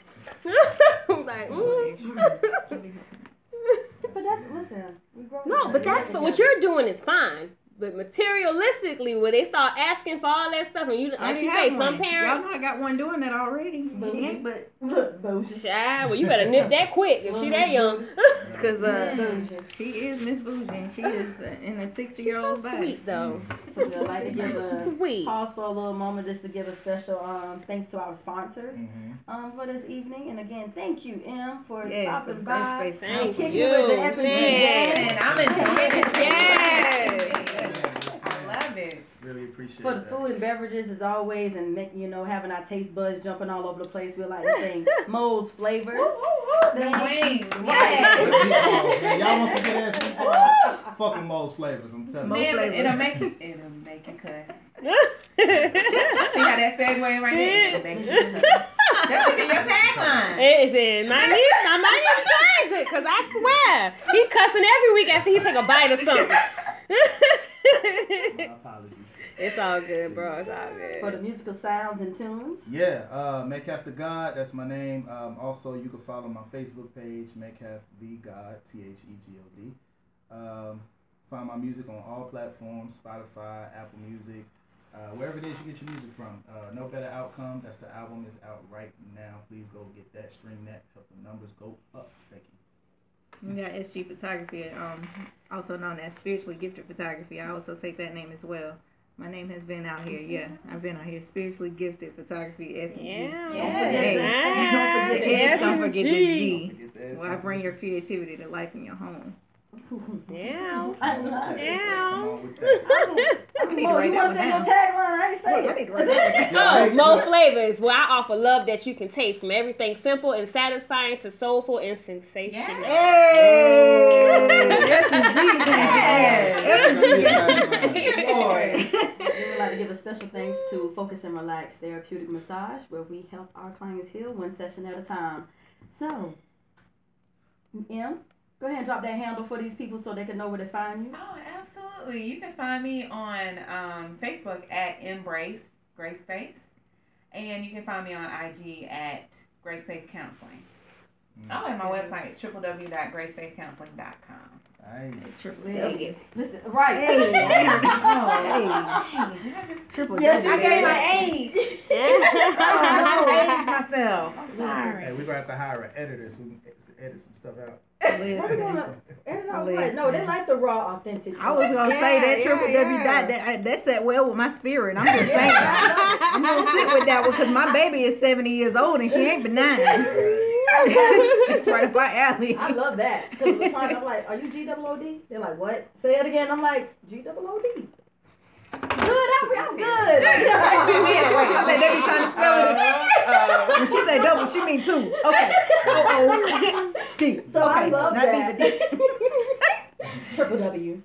I'm like, mm. But that's listen. We grow No, up but that's together. what you're doing is fine. But materialistically, when they start asking for all that stuff, and you, I like she already say, have some one. parents, Y'all know I got one doing that already. She ain't but Bougie. child, well, you better nip that quick if she that young, cause uh, Bougie. she is Miss Bougie. And she is uh, in a sixty year she's so old body. sweet though. So we'd like to give a Sweet. pause for a little moment just to give a special um, thanks to our sponsors Mhm. um, for this evening. And again, thank you, M, for Yes, stopping a by. great space. Thank Kicking you, it with the F and G man. gang. And I'm enjoying it. Yes. I love it. Really appreciate For the that. food and beverages as always, and make, you know, having our taste buds jumping all over the place. We like to think Mo's flavors. The wings. Right. Yes. meatballs, man. Y'all want some good ass meatballs? Fuck with Mo's flavors, I'm telling you. Man, flavors. it'll make you, it'll make you cuss. See how that segue right there? It'll make you cuss. That should be your tagline. It is. My need, I might need to change it because I swear he cussing every week after he take a bite of something. My apologies. It's all good, bro. It's all For good. the musical sounds and tunes. Yeah, uh, Metcalf the God, that's my name. Um, also, you can follow my Facebook page, Metcalf the God, T H E G O D. Um, find my music on all platforms, Spotify, Apple Music, uh, wherever it is you get your music from. Uh, No Better Outcome, that's the album, is out right now. Please go get that, stream that, help the numbers go up. Thank you. We got S G Photography, um, also known as Spiritually Gifted Photography. I also take that name as well. My name has been out here, yeah. I've been out here, Spiritually Gifted Photography, S and G. Yeah. Yes. Don't forget the Yes, Don't forget the G. Get the ass Well, I off. bring your creativity to life in your home. Yeah. I love it. Yeah. Come on with that. I need to Mo, write you that want one to say your down. tagline? I ain't say I it. need to write that one Oh, Yo, Mo hey, Flavors. Well, I offer love that you can taste, from everything simple and satisfying to soulful and sensational. Hey! S and G. Lord. We would like to give a special thanks to Focus and Relax Therapeutic Massage, where we help our clients heal one session at a time. So, M, go ahead and drop that handle for these people so they can know where to find you. Oh, absolutely. You can find me on um, Facebook at Embrace Grace Space. And you can find me on I G at Grace Space Counseling. Oh, and my website, w w w dot grace space counseling dot com. Nice. Triple Yeah. W. Listen, right. Oh, Triple Yes, W. I gave my age. Oh, I aged myself. I'm sorry. Hey, we're gonna have to hire an editor so we can edit some stuff out. What we Listen. gonna edit out what? Listen. No, they like the raw, authentic. I was gonna Yeah, say that yeah, triple yeah. W dot that that sat well with my spirit. I'm just saying. I'm gonna sit with that one because my baby is seventy years old and she ain't benign. That's right up our alley. I love that. Because the times I'm like, are you G O O D? They're like, what? Say it again. I'm like, G O O D. Good, I'm, I'm good. I bet they be trying to spell it. When she say double, she mean two. Okay. Oh, oh. D. So I Okay, love not that. D, but D. Triple W.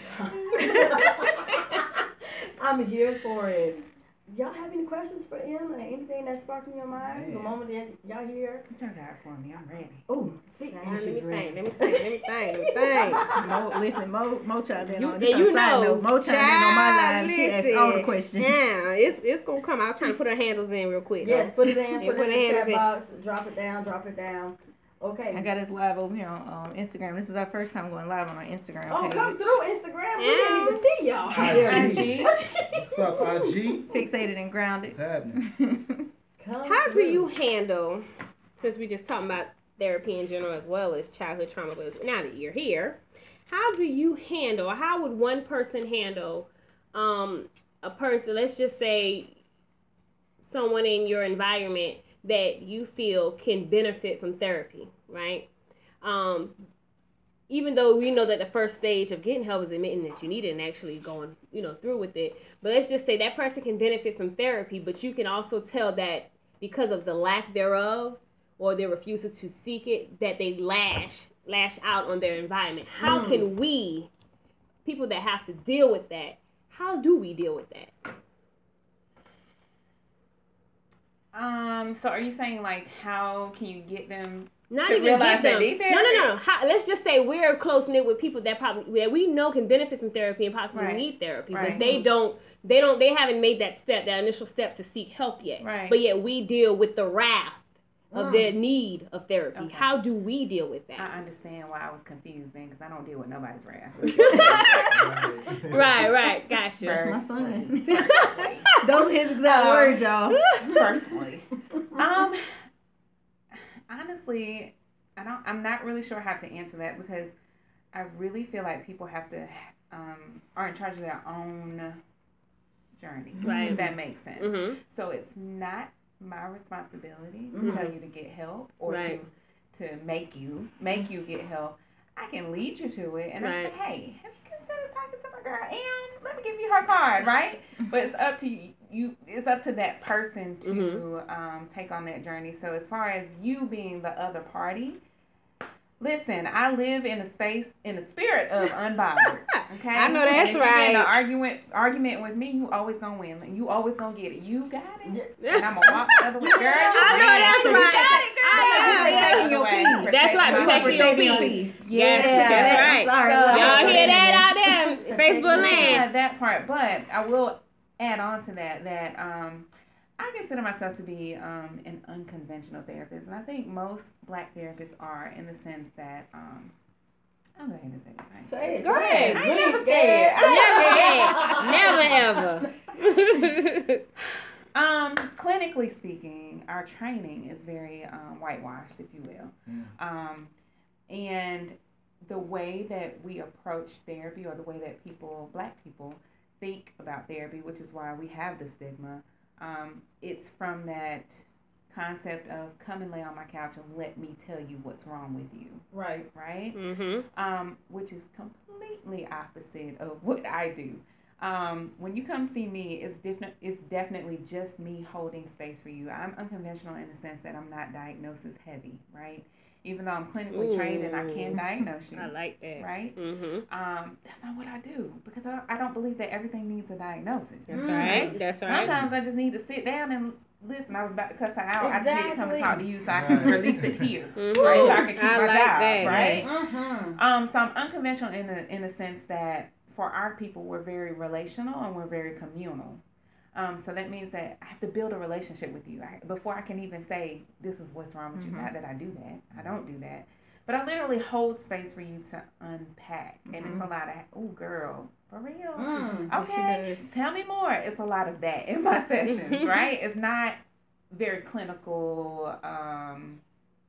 I'm here for it. Y'all have any questions for M? Like anything that's sparking your mind? The Man. moment that y'all hear? What y'all got for me? I'm ready. Oh, see, Let oh, me she's think. ready. Let me think. Let me think. Let me think. Mo, listen, Mo, Mo chimed in You, on and this. you on a side know, note, Mo chimed in on my child, live. She asked all the listen. questions. Yeah, it's it's gonna come. I was trying to put her handles in real quick. Yes, put it in. Yeah, Put put it in the it chat in. box. Drop it down. Drop it down. Okay. I got us live over here on um, Instagram. This is our first time going live on our Instagram Oh, page. come through Instagram. We didn't even see y'all. I G. G. What's up, I G? Fixated and grounded. What's happening? Come How do through. you handle, since we just talking about therapy in general as well as childhood trauma, but now that you're here, how do you handle, or how would one person handle um, a person, let's just say someone in your environment that you feel can benefit from therapy, right? Um, even though we know that the first stage of getting help is admitting that you need it and actually going, you know, through with it. But let's just say that person can benefit from therapy, but you can also tell that because of the lack thereof or their refusal to seek it, that they lash lash out on their environment. How can we, people that have to deal with that, how do we deal with that? Um, so are you saying like how can you get them Not to even realize get them. they need No, therapy? no, no. How, let's just say we're close knit with people that probably that we know can benefit from therapy and possibly Right. need therapy, Right. but they don't. They don't. They haven't made that step, that initial step to seek help yet. Right. But yet we deal with the wrath of their need of therapy. Okay. How do we deal with that? I understand why I was confused then because I don't deal with nobody's wrath. Right, right. Gotcha. That's my Personally. son. Those are his exact Um, words, y'all. Personally. Um honestly, I don't I'm not really sure how to answer that because I really feel like people have to um are in charge of their own journey. Right. If that makes sense. Mm-hmm. So it's not my responsibility to Mhm. tell you to get help or Right. to to make you make you get help. I can lead you to it and I Right. say, hey, have you considered talking to my girl? And let me give you her card, right? But it's up to you. You it's up to that person to Mhm. um, take on that journey. So as far as you being the other party, Listen, I live in a space, in the spirit of unbothered. Okay, I know that's and if you get in right. an argument, argument with me, you always gonna win. You always gonna get it. You got it, and I'm gonna walk the other way. Girl, you I know win. that's You right. got it, girl. I You am. taking your peace. That's right, protecting your peace. Yes, that's right. Sorry, So- Y'all hear that out there? Facebook Yeah, land. that part. But I will add on to that that um, I consider myself to be um, an unconventional therapist, and I think most Black therapists are, in the sense that um, I'm going to say this. Say it. Go ahead. I ain't never scared. Never, ever. Um, clinically speaking, our training is very um, whitewashed, if you will. Mm. Um, and the way that we approach therapy, or the way that people, Black people, think about therapy, which is why we have the stigma, um, it's from that concept of come and lay on my couch and let me tell you what's wrong with you, Right. right? Mm-hmm. Um, which is completely opposite of what I do. Um, when you come see me, it's different. It's definitely just me holding space for you. I'm unconventional in the sense that I'm not diagnosis heavy, right? Even though I'm clinically Ooh. trained and I can diagnose you, I like that. right? Mm-hmm. Um, that's not what I do, because I don't, I don't believe that everything needs a diagnosis. That's right. That's right. Sometimes I just need to sit down and listen. I was about to cuss her out. I just need to come and Exactly. talk to you so I can Right. release it here, Mhm. right? So I can keep I my like job, that, right? yes. Mm-hmm. Um, so I'm unconventional in the in the sense that for our people, we're very relational and we're very communal. Um, so that means that I have to build a relationship with you I, before I can even say this is what's wrong with Mhm. you. Not that I do that. I don't do that. But I literally hold space for you to unpack, and it's a lot of oh girl, for real. Mm. Yes, she Okay, does. tell me more. It's a lot of that in my sessions, right? It's not very clinical um,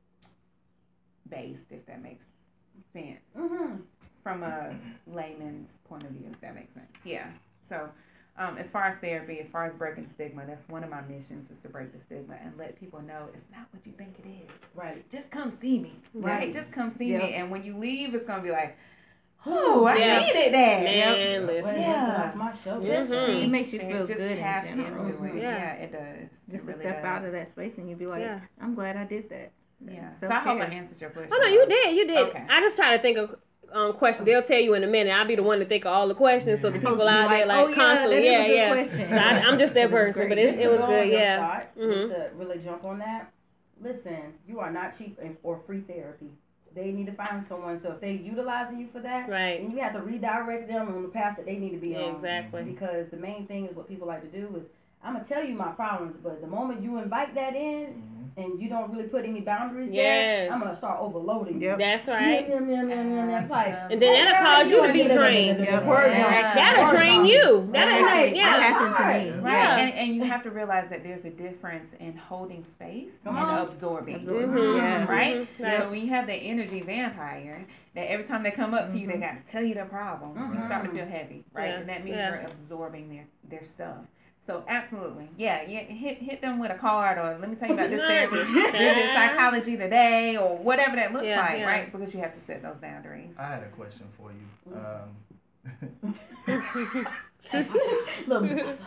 based, if that makes sense, Mm-hmm. from a layman's point of view, if that makes sense. Yeah. So, um, as far as therapy, as far as breaking stigma, that's one of my missions, is to break the stigma and let people know it's not what you think it is. Right. Just come see me, right? Yeah. Just come see Yeah. me, and when you leave, it's gonna be like, oh, I Yeah. needed that. Man, Well, listen. Yeah. get off my shoulder. Just Mhm. see, It makes you and feel just good in tap general. into it. Yeah. Yeah, it does. Just it to really step out does. of that space and you'd be like, Yeah. I'm glad I did that. Yeah. So I hope I Self-care. answered your question. Oh no, you did, you did. Okay. I just try to think of um, questions. They'll tell you in a minute. I'll be the one to think of all the questions, so the Supposed people to be out there like, like "Oh, yeah, constantly, that is a yeah, good yeah. question." So I, I'm just that It was person, great. but it, Just it to was go good, on your yeah. thought, Mhm. Just to really jump on that. Listen, you are not cheap and- or free therapy. They need to find someone. So if they utilizing you for that, Right. then you have to redirect them on the path that they need to be on. Exactly. Because the main thing is what people like to do is I'm gonna tell you my problems, but the moment you invite that in and you don't really put any boundaries Yes. there, I'm gonna start overloading you. Yep. That's Yeah, right. yeah, yeah, yeah, yeah, yeah. It's like, And then that'll oh, cause you to girl, be you trained. Yep. Word Yeah. down. That'll Word train down. you. That'll, Right. yeah. That happened to hard. me. Right, Yeah. and, and you have to realize that there's a difference in holding space Come and on. absorbing. Absorbing. Mhm. Yeah. Right? Mhm. Right. So when you have that energy vampire, that every time they come up to you, they Mm-hmm. got to tell you their problems. You start to feel heavy, right? Yeah. And that means Yeah. you're absorbing their, their stuff. So absolutely, yeah, yeah. Hit hit them with a card, or let me tell you about this therapy, visit psychology today, or whatever that looks Yeah, like, yeah. right? Because you have to set those boundaries. I had a question for you. Um, Look,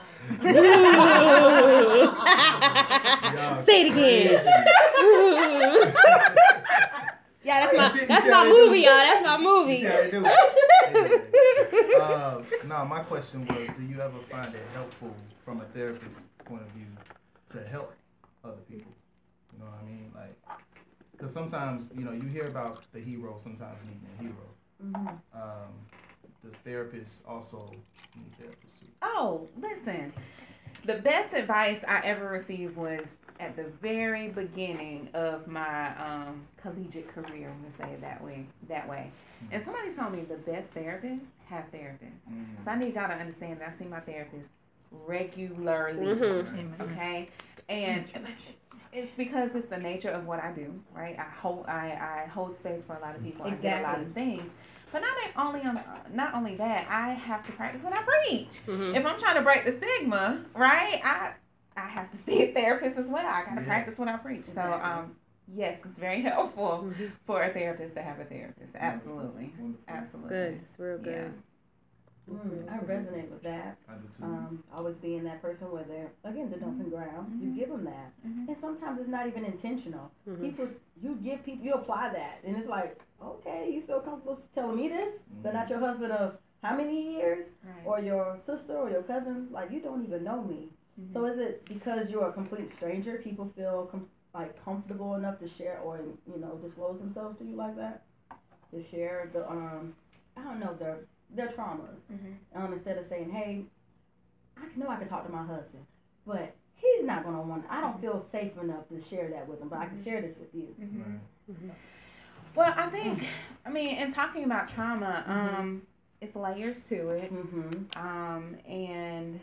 y'all Say it again. crazy. Yeah, that's You my see- you that's see my how they movie, do? y'all. That's my You movie. see how they do it? Anyway, uh, no, my question was, do you ever find it helpful from a therapist's point of view to help other people? You know what I mean? Like, because sometimes, you know, you hear about the hero sometimes needing a hero. Mm-hmm. Um, does therapists also need therapists too? Oh, listen. The best advice I ever received was at the very beginning of my um, collegiate career. I'm gonna say it that way. That way. And somebody told me the best therapists have therapists. Mm-hmm. So I need y'all to understand that I see my therapist regularly. Mhm. Okay, and it's because it's the nature of what I do, right? I hold I, I hold space for a lot of people. I do a lot Exactly. of things. But not only on not only that, I have to practice what I preach. Mhm. If I'm trying to break the stigma, right? I I have to see a therapist as well. I gotta Yeah. practice what I preach. So Exactly. um yes, it's very helpful Mhm. for a therapist to have a therapist. Absolutely. Wonderful. Absolutely. Good. It's real Yeah. good. Mm, I resonate with that. I do too. Um, always being that person where they're, again, the dumping ground. Mhm. You give them that. Mhm. And sometimes it's not even intentional. Mhm. People, you give people, you apply that. And it's like, okay, you feel comfortable telling me this, but not your husband of how many years? Right. Or your sister or your cousin? Like, you don't even know me. Mhm. So is it because you're a complete stranger, people feel com- like comfortable enough to share or, you know, disclose themselves to you like that? To share the, um, I don't know, their, their traumas. Mhm. Um, instead of saying, hey, I know I can talk to my husband, but he's not going to want, I don't feel safe enough to share that with him, but I can share this with you. Mhm. Right. Well, I think, I mean, in talking about trauma, um, it's layers to it. Mm-hmm. Um, and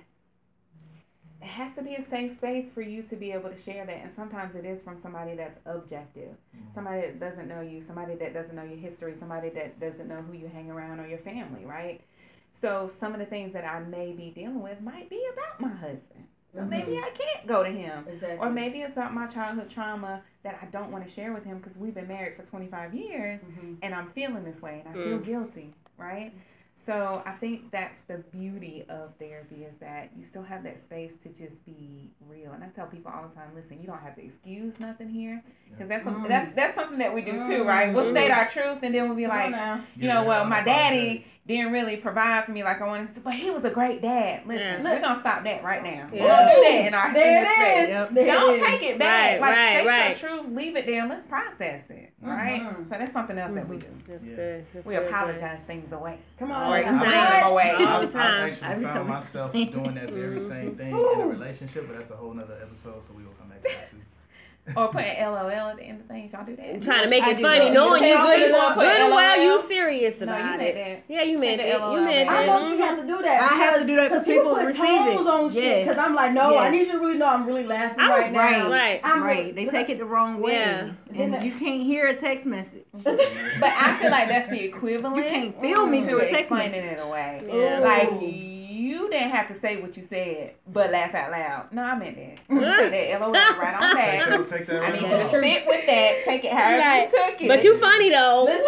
it has to be a safe space for you to be able to share that. And sometimes it is from somebody that's objective, Mm-hmm. somebody that doesn't know you, somebody that doesn't know your history, somebody that doesn't know who you hang around or your family, right? So some of the things that I may be dealing with might be about my husband. So Mhm. maybe I can't go to him. Exactly. Or maybe it's about my childhood trauma that I don't want to share with him because we've been married for twenty-five years Mm-hmm. and I'm feeling this way and I feel Mm. guilty, right? So I think that's the beauty of therapy is that you still have that space to just be real. And I tell people all the time, listen, you don't have to excuse nothing here because that's, some- Mm. that's that's something that we do too, Mm. right? We'll Mm. state our truth and then we'll be Come on like, now. you Yeah, know, well, yeah, my I'm daddy didn't really provide for me like I wanted to, but he was a great dad. Listen, Yeah. we're gonna stop that right now. Yeah. We're gonna do that in our There in this it space. is. Yep. There Don't it is. take it back. Right, like right, state right. your truth, leave it there, and let's process it. Right. Mhm. So that's something else that we do. That's Yeah. good. That's We real apologize things away. Come All on. Or the explain time. them away. All the I've, time. I've actually Every time found it's myself the same. doing that very same thing in a relationship, but that's a whole nother episode, so we will come back to that too. Or putting L O L at the end of things. Y'all do that? good. Trying to make I it do funny, that. knowing you Tell good, people good put and well, LOL. you serious No, you about meant it. that. Yeah, you meant the it. LOL You meant back. I it. know you have to do that. I have to do that 'cause people put receive it. tones on shit. Yes. Because I'm like, no, I Yes. need you to really know I'm really laughing I'm right now. Right, Right. I'm right. They take it the wrong way, Yeah. and you can't hear a text message. But I feel like that's the equivalent. You can't feel me to through a text explaining message. it away. Yeah. Like Ooh. you didn't have to say what you said, but laugh out loud. No, I meant that. Take that L O L right on Take back. that, take that I right need you off. to sit with that. Take it however Right. you took it. But you funny though. Listen,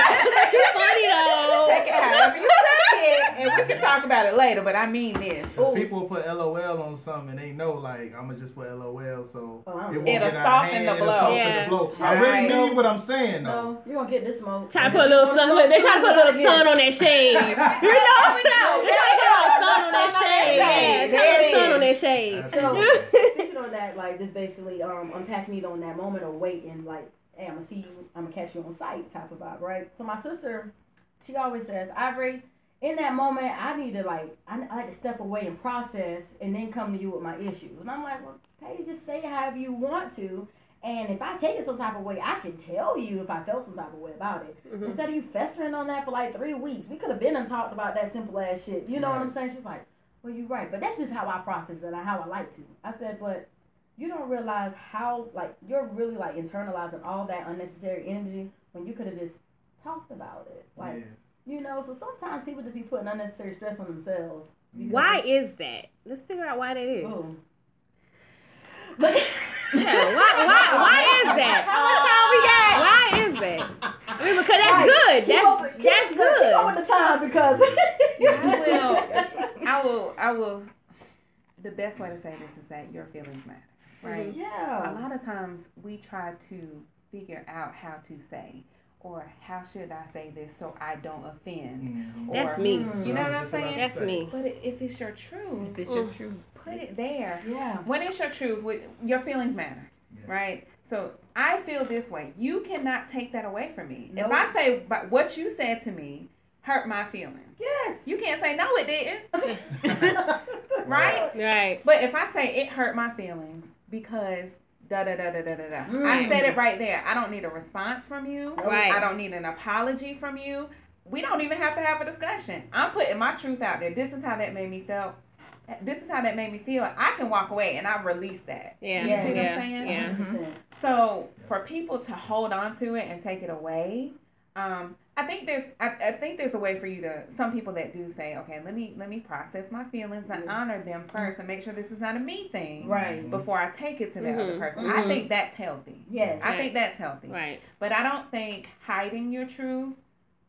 You funny though. Take it however you took it, and we can talk about it later. But I mean this. Because people will put L O L on something and they know, like, I'm going to just put L O L so Oh, I don't it won't know. It'll get out of soften hand. the It'll blow. soften Yeah. the blow. I really Right. mean what I'm saying, though. no, you're going to get this smoke. Try to put a little sun. They try to put a little sun on that shade. You know, we know. They try to put a little sun on that shade. Yeah, try to put a sun on that shade. So, speaking on that, like, just basically um, unpacking it on that moment of waiting, like, hey, I'm going to see you, I'm going to catch you on sight type of vibe, right? So, my sister, she always says, Ivory, in that moment, I need to, like, I, I had to step away and process and then come to you with my issues. And I'm like, well, hey, just say it however you want to. And if I take it some type of way, I can tell you if I felt some type of way about it. Mm-hmm. Instead of you festering on that for like three weeks, we could have been and talked about that simple ass shit. You know what I'm Right. saying? She's like, well, you're right. But that's just how I process it and how I like to. I said, but you don't realize how, like, you're really, like, internalizing all that unnecessary energy when you could have just talked about it. Like, Yeah. you know, so sometimes people just be putting unnecessary stress on themselves. Why is that? Let's figure out why that is. Ooh. Yeah, why, why, why is that? Why is that? I mean, because that's good. Keep That's up with- keep- that's Keep good. up with the time because. I will. I will. I will. The best way to say this is that your feelings matter, right? Yeah. A lot of times we try to figure out how to say, or how should I say this so I don't offend. Mhm. That's or, me. You know So what I I'm was just about to saying? That's say. me. But if it's your truth, If it's your truth, put it there. Yeah. When it's your truth, with- your feelings matter, Yeah. right? So I feel this way. You cannot take that away from me. Nope. If I say, but what you said to me hurt my feelings, Yes. you can't say no, it didn't, right? Right. But if I say it hurt my feelings because da da da da da da da, Mm. I said it right there. I don't need a response from you. Right. I don't need an apology from you. We don't even have to have a discussion. I'm putting my truth out there. This is how that made me feel. This is how that made me feel. I can walk away and I release that. Yeah. Yes. You see what Yeah. I'm saying? Yeah. one hundred percent. So for people to hold on to it and take it away, um, I think there's I, I think there's a way for you to, some people that do say, okay, let me let me process my feelings and Yeah. honor them first and make sure this is not a me thing Right. before I take it to the other Mhm, person. mhm. I think that's healthy. Yes. I think that's healthy. Right. But I don't think hiding your truth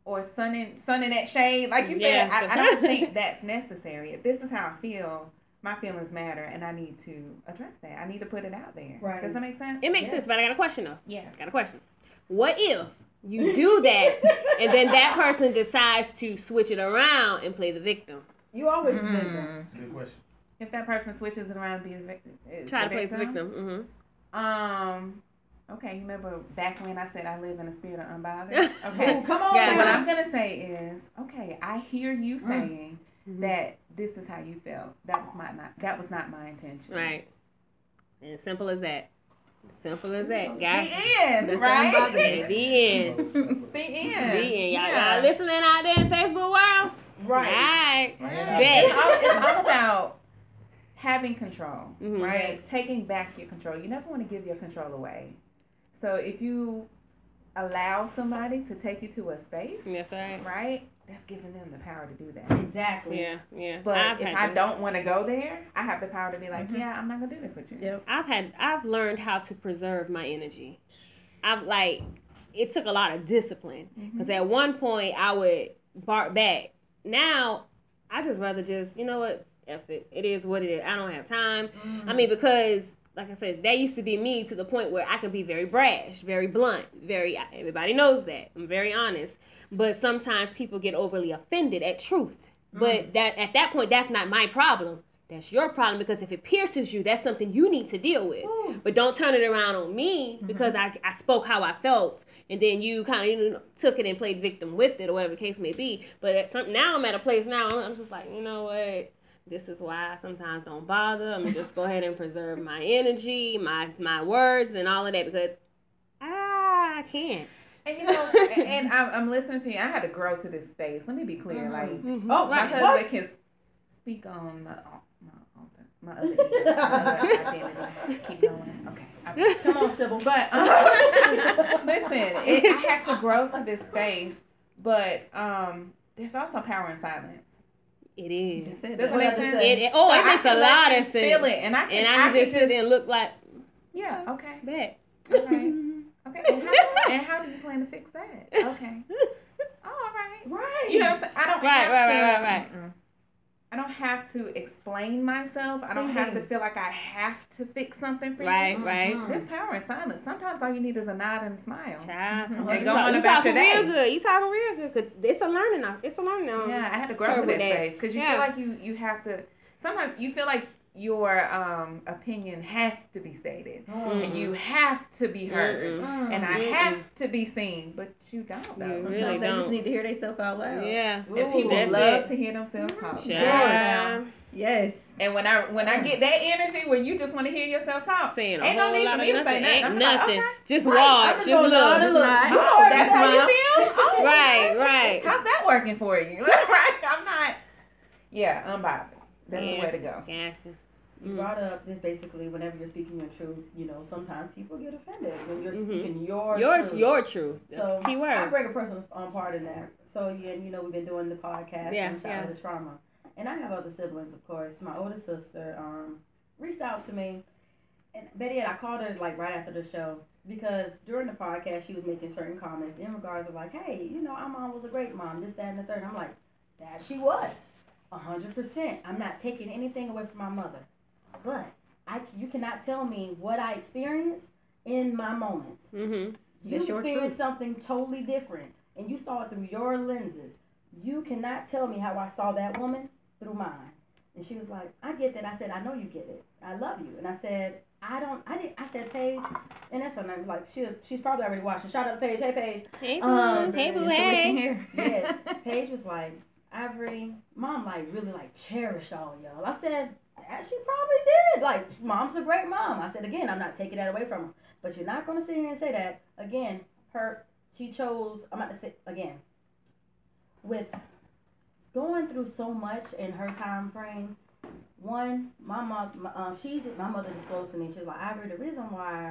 or sunning sunning that shade. Like you Yeah. said, I, I don't think that's necessary. If this is how I feel, my feelings matter, and I need to address that. I need to put it out there. Right. Does that make sense? It makes Yes. sense, but I got a question though. Yes. I got a question. What if you do that and then that person decides to switch it around and play the victim? You always the Mm. victim. That's a good question. If that person switches it around, and be a vic- is Try the to play the victim. Mm-hmm. Um. Okay, you remember back when I said I live in a spirit of unbothered? Okay. Ooh, come on, Yeah, So what now. I'm gonna say is, okay, I hear you saying that this is how you felt. That was my not. That was not my intention. Right. And simple as that. Simple as that. The Guys. end, That's right? the unbothered. The end. The end. The end. Y'all, Yeah. y'all listening out there in Facebook world? Right. Right. Yeah. Bet. It's, all, it's all about having control, Mhm. right? Yes. Taking back your control. You never want to give your control away. So if you allow somebody to take you to a space, That's right. right, that's giving them the power to do that. Exactly. Yeah, yeah. But I've if had I to- don't want to go there, I have the power to be like, yeah, I'm not gonna do this with you. Yep. I've had I've learned how to preserve my energy. I've like it took a lot of discipline because at one point I would bark back. Now I just rather just you know what F it. It is what it is. I don't have time. I mean because like I said, that used to be me to the point where I could be very brash, very blunt, very everybody knows that. I'm very honest. But sometimes people get overly offended at truth. But that at that point that's not my problem. That's your problem because if it pierces you, that's something you need to deal with. But don't turn it around on me because I, I spoke how I felt and then you kind of you know, took it and played victim with it or whatever the case may be. But at some, now I'm at a place now, I'm, I'm just like, you know what? This is why I sometimes don't bother. I'm going to just go ahead and preserve my energy, my, my words and all of that because ah, I can't. And you know, and, and I'm, I'm listening to you. I had to grow to this space. Let me be clear. Like, Oh, my right. husband What? can speak on my my alter, my other ego, my other identity. Keep going. Okay. I- Come on, Sybil. But um, listen, it, I had to grow to this space. But um, there's also power in silence. It is. Does That's that what make I just sense? said. It, it, oh, So it I makes a can let lot you of sense. Feel it, and I can. And I I can can just sit there and look like, Yeah. Okay. bet. All right. Okay. And how, and how do you plan to fix that? Okay. Oh, all right. Right. You know what I'm saying? I don't Right, have right, to. right, right, right. Mm-mm. I don't have to explain myself. I don't have to feel like I have to fix something for Right, you. right. There's power in silence. Sometimes all you need is a nod and a smile. Child, Mhm. you And go talk- on you about talking your real day. good. You talking real good. Cause it's a learning. now. It's a learning. Um, Yeah, I had to grow curve to with that that. space because you Yeah. feel like you you have to. Sometimes you feel like your um, opinion has to be stated, and you have to be heard, Mm-mm. and I have to be seen, but you don't. Though. You Sometimes really they just don't. need to hear themselves out loud. Yeah. and people That's love it. to hear themselves talk. Child. Yes. Yes. And when I when I get that energy where you just want to hear yourself talk, Saying a ain't no whole need lot for of me to nothing. say nothing. Ain't I'm like, nothing. okay. Just Right. watch. I'm Just just gonna look. nod and Just look. nod. Oh, that's how you Smile. feel? Oh, Right, right. how's that working for you? Right? I'm not. Yeah, unbothered. That's Yeah. the way to go. Gotcha. You brought up this basically whenever you're speaking your truth, you know, sometimes people get offended when you're speaking your Your truth. your truth. That's So key I word. bring a personal um, part in there. So again, you know, we've been doing the podcast Yeah, on childhood trauma, and I have other siblings, of course. My older sister um, reached out to me, and Betty, I called her like right after the show because during the podcast she was making certain comments in regards of like, hey, you know, our mom was a great mom, this, that, and the third. I'm like, that she was, a hundred percent. I'm not taking anything away from my mother, but I you cannot tell me what I experienced in my moments. Mm-hmm. You That's your experienced truth. something totally different, and you saw it through your lenses. You cannot tell me how I saw that woman through mine. And she was like, "I get that." I said, "I know you get it. I love you." And I said, "I don't. I didn't." I said, "Paige," and that's her name. Like she, she's probably already watching. Shout out to Paige. Hey, Paige. Hey, boo. Um, hey, boo. Intuition Hey. here. Yes. Paige was like, "Ivory, mom like really like cherished all y'all." I said, "Yeah, she probably did. Like, mom's a great mom." I said, again, I'm not taking that away from her, but you're not gonna sit here and say that again. Her, she chose. I'm about to say again. With going through so much in her time frame, one, my mom, my, um, she, did, my mother disclosed to me. She was like, "Ivory, the reason why,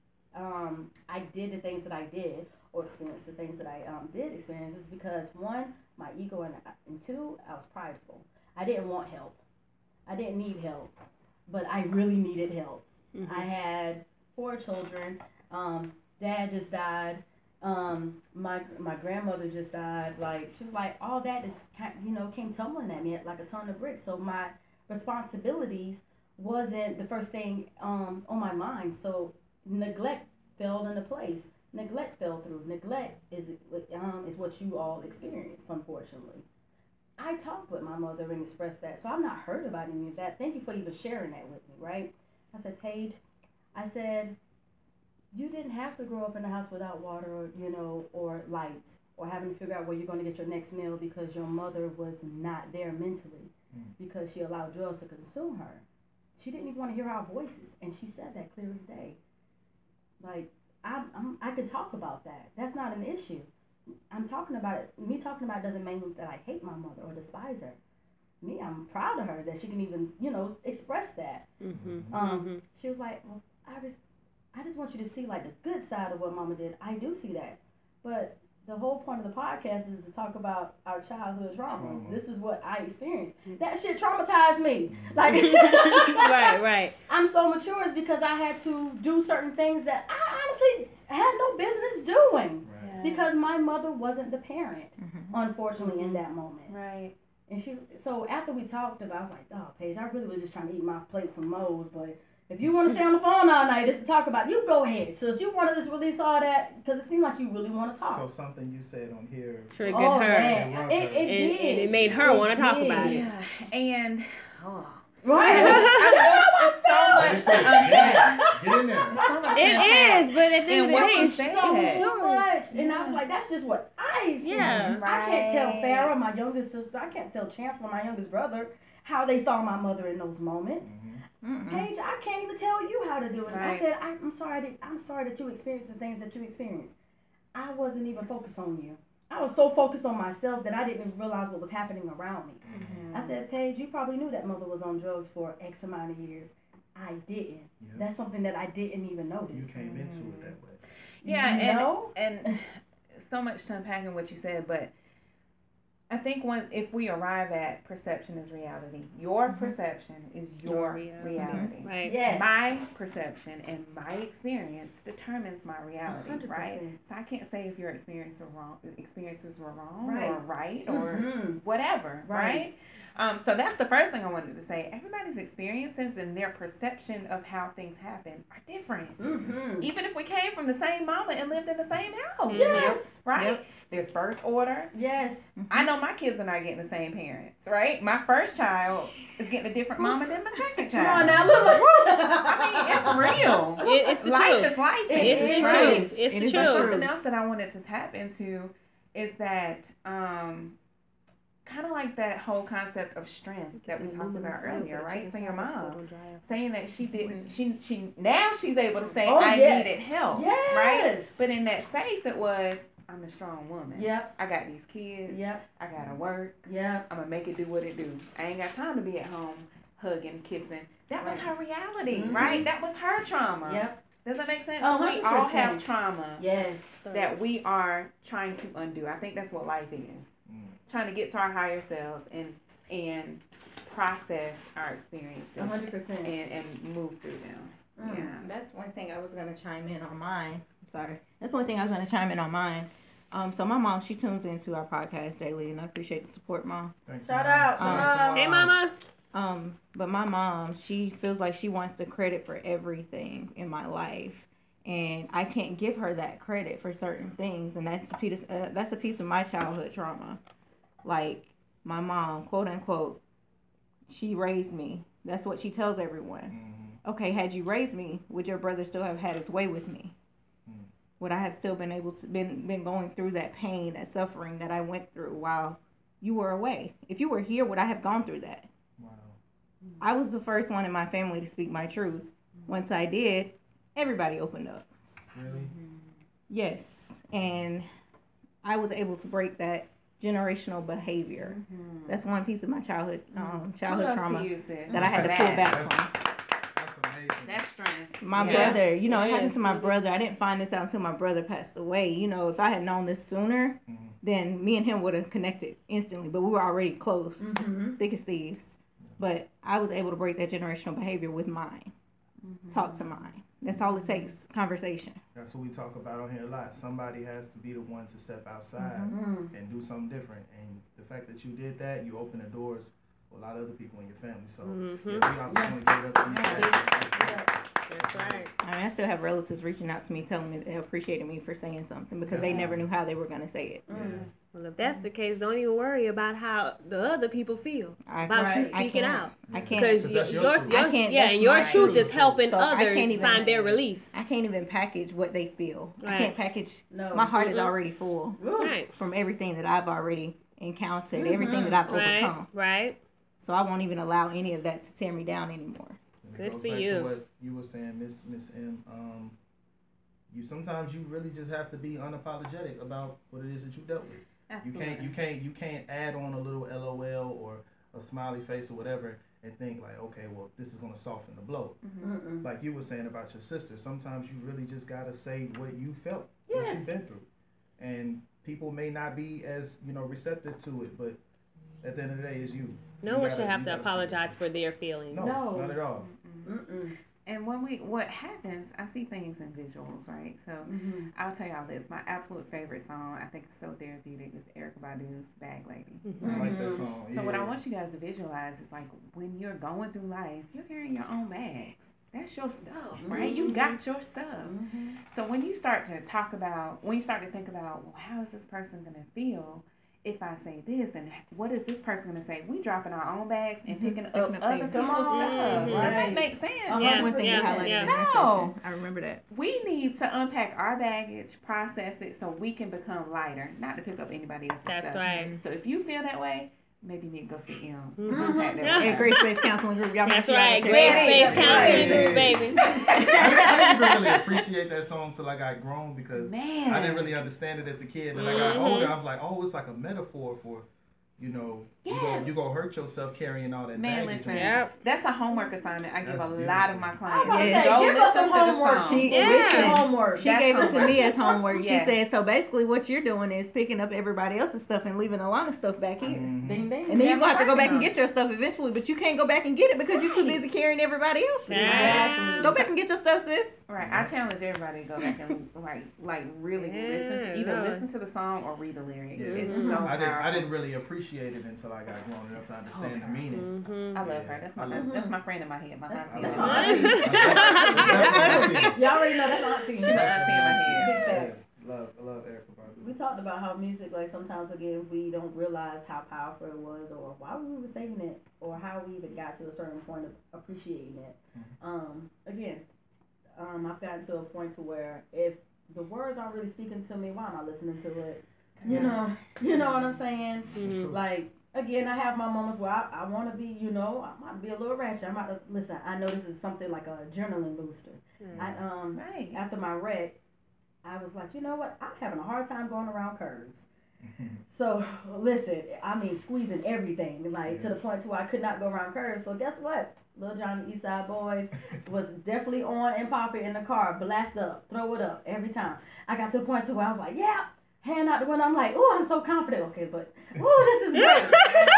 um, I did the things that I did, or experienced the things that I um did experience, is because one, my ego, and, and two, I was prideful. I didn't want help. I didn't need help, but I really needed help. Mm-hmm. I had four children. Um, dad just died, Um, my my grandmother just died. Like she was like, all that is kind, you know, came tumbling at me like a ton of bricks. So my responsibilities wasn't the first thing um on my mind. So neglect fell into place. Neglect fell through. Neglect is um is what you all experienced, unfortunately. I talked with my mother and expressed that, so I'm not hurt about any of that. Thank you for even sharing that with me, right? I said, Paige, I said, you didn't have to grow up in a house without water, or, you know, or lights, or having to figure out where you're going to get your next meal because your mother was not there mentally, mm. because she allowed drugs to consume her. She didn't even want to hear our voices, and she said that clear as day. Like, I, I'm, I can talk about that. That's not an issue. I'm talking about it. Me talking about it doesn't mean that I hate my mother or despise her. Me, I'm proud of her that she can even, you know, express that. Mm-hmm. Um, mm-hmm. She was like, well, I just, I just want you to see, like, the good side of what Mama did. I do see that. But the whole point of the podcast is to talk about our childhood traumas. Trauma. This is what I experienced. That shit traumatized me. Like, right, right. I'm so mature is because I had to do certain things that I honestly had no business doing. Right. Because my mother wasn't the parent, mm-hmm. unfortunately, mm-hmm. in that moment. Right. And she, so after we talked about it, I was like, oh, Paige, I really was just trying to eat my plate from Moe's, but if you want to stay on the phone all night just to talk about it, you go ahead. So if you want to just release all that, because it seemed like you really want to talk. So something you said on here triggered oh, her. Man. It, it, it and, did. And it made her want to talk about it. Yeah. And, oh. Right. It's so much. Get in there. So much it is, but at the end of the day, it's so, so much. And yeah. I was like, that's just what I experienced. Yeah. Right. I can't tell Farrah, my youngest sister, I can't tell Chancellor, my youngest brother, how they saw my mother in those moments. Mm-hmm. Paige, I can't even tell you how to do it. Right. I said, I, I'm sorry that I'm sorry that you experienced the things that you experienced. I wasn't even focused on you. I was so focused on myself that I didn't even realize what was happening around me. Mm-hmm. I said, Paige, you probably knew that mother was on drugs for X amount of years. I didn't. Yep. That's something that I didn't even notice. You came into it that way. Yeah, you and know? and so much to unpack in what you said, but I think when if we arrive at perception is reality, your mm-hmm. perception is your, your reality. reality. Right. Yes. My perception and my experience determines my reality, one hundred percent. Right? So I can't say if your experience are wrong, experiences were wrong right. or right or mm-hmm. whatever, right? right? Um, so that's the first thing I wanted to say. Everybody's experiences and their perception of how things happen are different. Mm-hmm. Even if we came from the same mama and lived in the same house. Yes. Right? Yep. There's birth order. Yes. Mm-hmm. I know my kids are not getting the same parents, right? My first child is getting a different mama than my second child. Come on now, look. I mean, it's real. It, it's the life truth. is life. It, it's, it's the right? truth. It's it the is truth. Something else that I wanted to tap into is that um, kind of like that whole concept of strength that we talked about earlier, right? So your mom saying that she didn't, she she now she's able to say oh, I yes. needed help, yes. right? But in that space, it was I'm a strong woman. Yep. I got these kids. Yep. I gotta work. Yep. I'm gonna make it do what it do. I ain't got time to be at home hugging, kissing. That was her reality, mm-hmm. right? That was her trauma. Yep. Does that make sense? Oh, we all have trauma. Yes. That we are trying to undo. I think that's what life is. Mm. Trying to get to our higher selves and and process our experiences. one hundred percent. And, and move through them. Mm. Yeah. That's one thing I was going to chime in on mine. I'm sorry. That's one thing I was going to chime in on mine. Um, so my mom, she tunes into our podcast daily, and I appreciate the support, Mom. Thanks, Shout Mom. out. Um, Shout out. Hey, Mama. Um, but my mom, she feels like she wants the credit for everything in my life, and I can't give her that credit for certain things, and that's a piece. Uh, that's a piece of my childhood trauma. Like my mom, quote unquote, she raised me. That's what she tells everyone. Mm-hmm. Okay, had you raised me, would your brother still have had his way with me? Mm. Would I have still been able to been been going through that pain, that suffering that I went through while you were away? If you were here, would I have gone through that? I was the first one in my family to speak my truth. Once I did, everybody opened up. Really? Yes. And I was able to break that generational behavior. Mm-hmm. That's one piece of my childhood um, childhood trauma that I had to pull back that's, from. That's amazing. That's strength. My yeah. brother, you know, it yeah. happened to my brother. I didn't find this out until my brother passed away. You know, if I had known this sooner, mm-hmm. then me and him would have connected instantly. But we were already close, mm-hmm. thick as thieves. But I was able to break that generational behavior with mine. Mm-hmm. Talk to mine. That's all it takes. Conversation. That's what we talk about on here a lot. Somebody has to be the one to step outside Mm-hmm. and do something different. And the fact that you did that, you opened the doors for a lot of other people in your family. So Mm-hmm. yeah, we opportunity to get up to you. That's right. I mean, I still have relatives reaching out to me, telling me they appreciated me for saying something because they never knew how they were going to say it. Yeah. Well, if that's the case, don't even worry about how the other people feel I, about you Right. I speaking can't. out. I can't. Because Because your, that's your yours, truth. yours, I can't- yeah, that's and your my truth truth. is helping So I others can't even- find their release. I can't even package what they feel. I Right. can't package. No. My heart is Mm-mm. already full Right, from everything that I've already encountered, everything that I've right, overcome. right. So I won't even allow any of that to tear me down anymore. And it Good goes for back you. To what you were saying, Miss Miss M. Um, you sometimes you really just have to be unapologetic about what it is that you dealt with. You Absolutely. can't you can't you can't add on a little L O L or a smiley face or whatever and think like, okay, well, this is gonna soften the blow. Mm-mm. Like you were saying about your sister, sometimes you really just gotta say what you felt, Yes. what you've been through, and people may not be as you know receptive to it, but at the end of the day, it's you. No You one gotta- should have you to gotta speak apologize yourself. for their feelings. No, No. not at all. Mm-mm. And when we, what happens, I see things in visuals, right? So Mm-hmm. I'll tell y'all this. My absolute favorite song, I think it's so therapeutic, is Erykah Badu's Bag Lady. I like that song. So what I yeah. want you guys to visualize is like when you're going through life, you're carrying your own bags. That's your stuff, right? You got your stuff. Mm-hmm. So when you start to talk about, when you start to think about, well, how is this person going to feel if I say this, and what is this person going to say? We dropping our own bags and picking up Picking up other their- people's Come on. stuff. Mhm. Does that Right. make sense? Uh-huh. Yeah, One thing yeah, you highlighted yeah. in that No. session. I remember that. We need to unpack our baggage, process it, so we can become lighter, not to pick up anybody else's That's stuff. right. So if you feel that way, maybe you need to go see M. Mhm. Unpack that Yeah. way. And Grace Space Counseling Group. Y'all make That's sure y'all right. check Great it out. space Right. counseling Right. group, baby. I didn't really appreciate that song till I got grown because Man. I didn't really understand it as a kid. And I got Mhm. older, I'm like, oh, it's like a metaphor for, you know, you Yes. go you gonna hurt yourself carrying all that Man, baggage. listen, on you. Yep. that's a homework assignment I give That's a lot beautiful. of my I'm clients. about to Yes. say, Go give us listen some to the homework. song. She, Yeah. listen, Homework. she That's gave it to homework. me as homework. She Yes. said, so basically what you're doing is picking up everybody else's stuff and leaving a lot of stuff back here. Mhm. Ding ding. And then Yeah, you gonna have to go working back and on get your stuff eventually, but you can't go back and get it because you're too busy carrying everybody else's. Exactly. Go back and get your stuff, sis. Right, I challenge everybody to go back and like, like really Yeah, listen to either no. listen to the song or read the lyrics. Yeah. It's Mhm. so I didn't I powerful. didn't really appreciate it until I got grown enough to understand the meaning. Mm-hmm. I love Yeah. her. That's my I love that's my friend in my head. My That's- auntie. that's in my my head. Y'all already know that's my auntie. She my auntie in my head. Big facts. Love I love Erykah Badu. We talked about how music, like sometimes again, we don't realize how powerful it was, or why we were saving it, or how we even got to a certain point of appreciating it. Um, again, um, I've gotten to a point to where if the words aren't really speaking to me, why am I listening to it? You Yes. know, you know what I'm saying? It's true. Like again, I have my moments where I, I want to be, you know, I might be a little ratchet. I might listen. I know this is something like a adrenaline booster. I um Right. after my wreck, I was like, you know what? I'm having a hard time going around curves. So listen, I mean squeezing everything, like to the point to where I could not go around curves. So guess what? Lil Jon East Side Boys was definitely on and popping in the car, blast up, throw it up every time. I got to the point to where I was like, yeah, hand out the window. I'm like, oh, I'm so confident. Okay, but oh, this is great.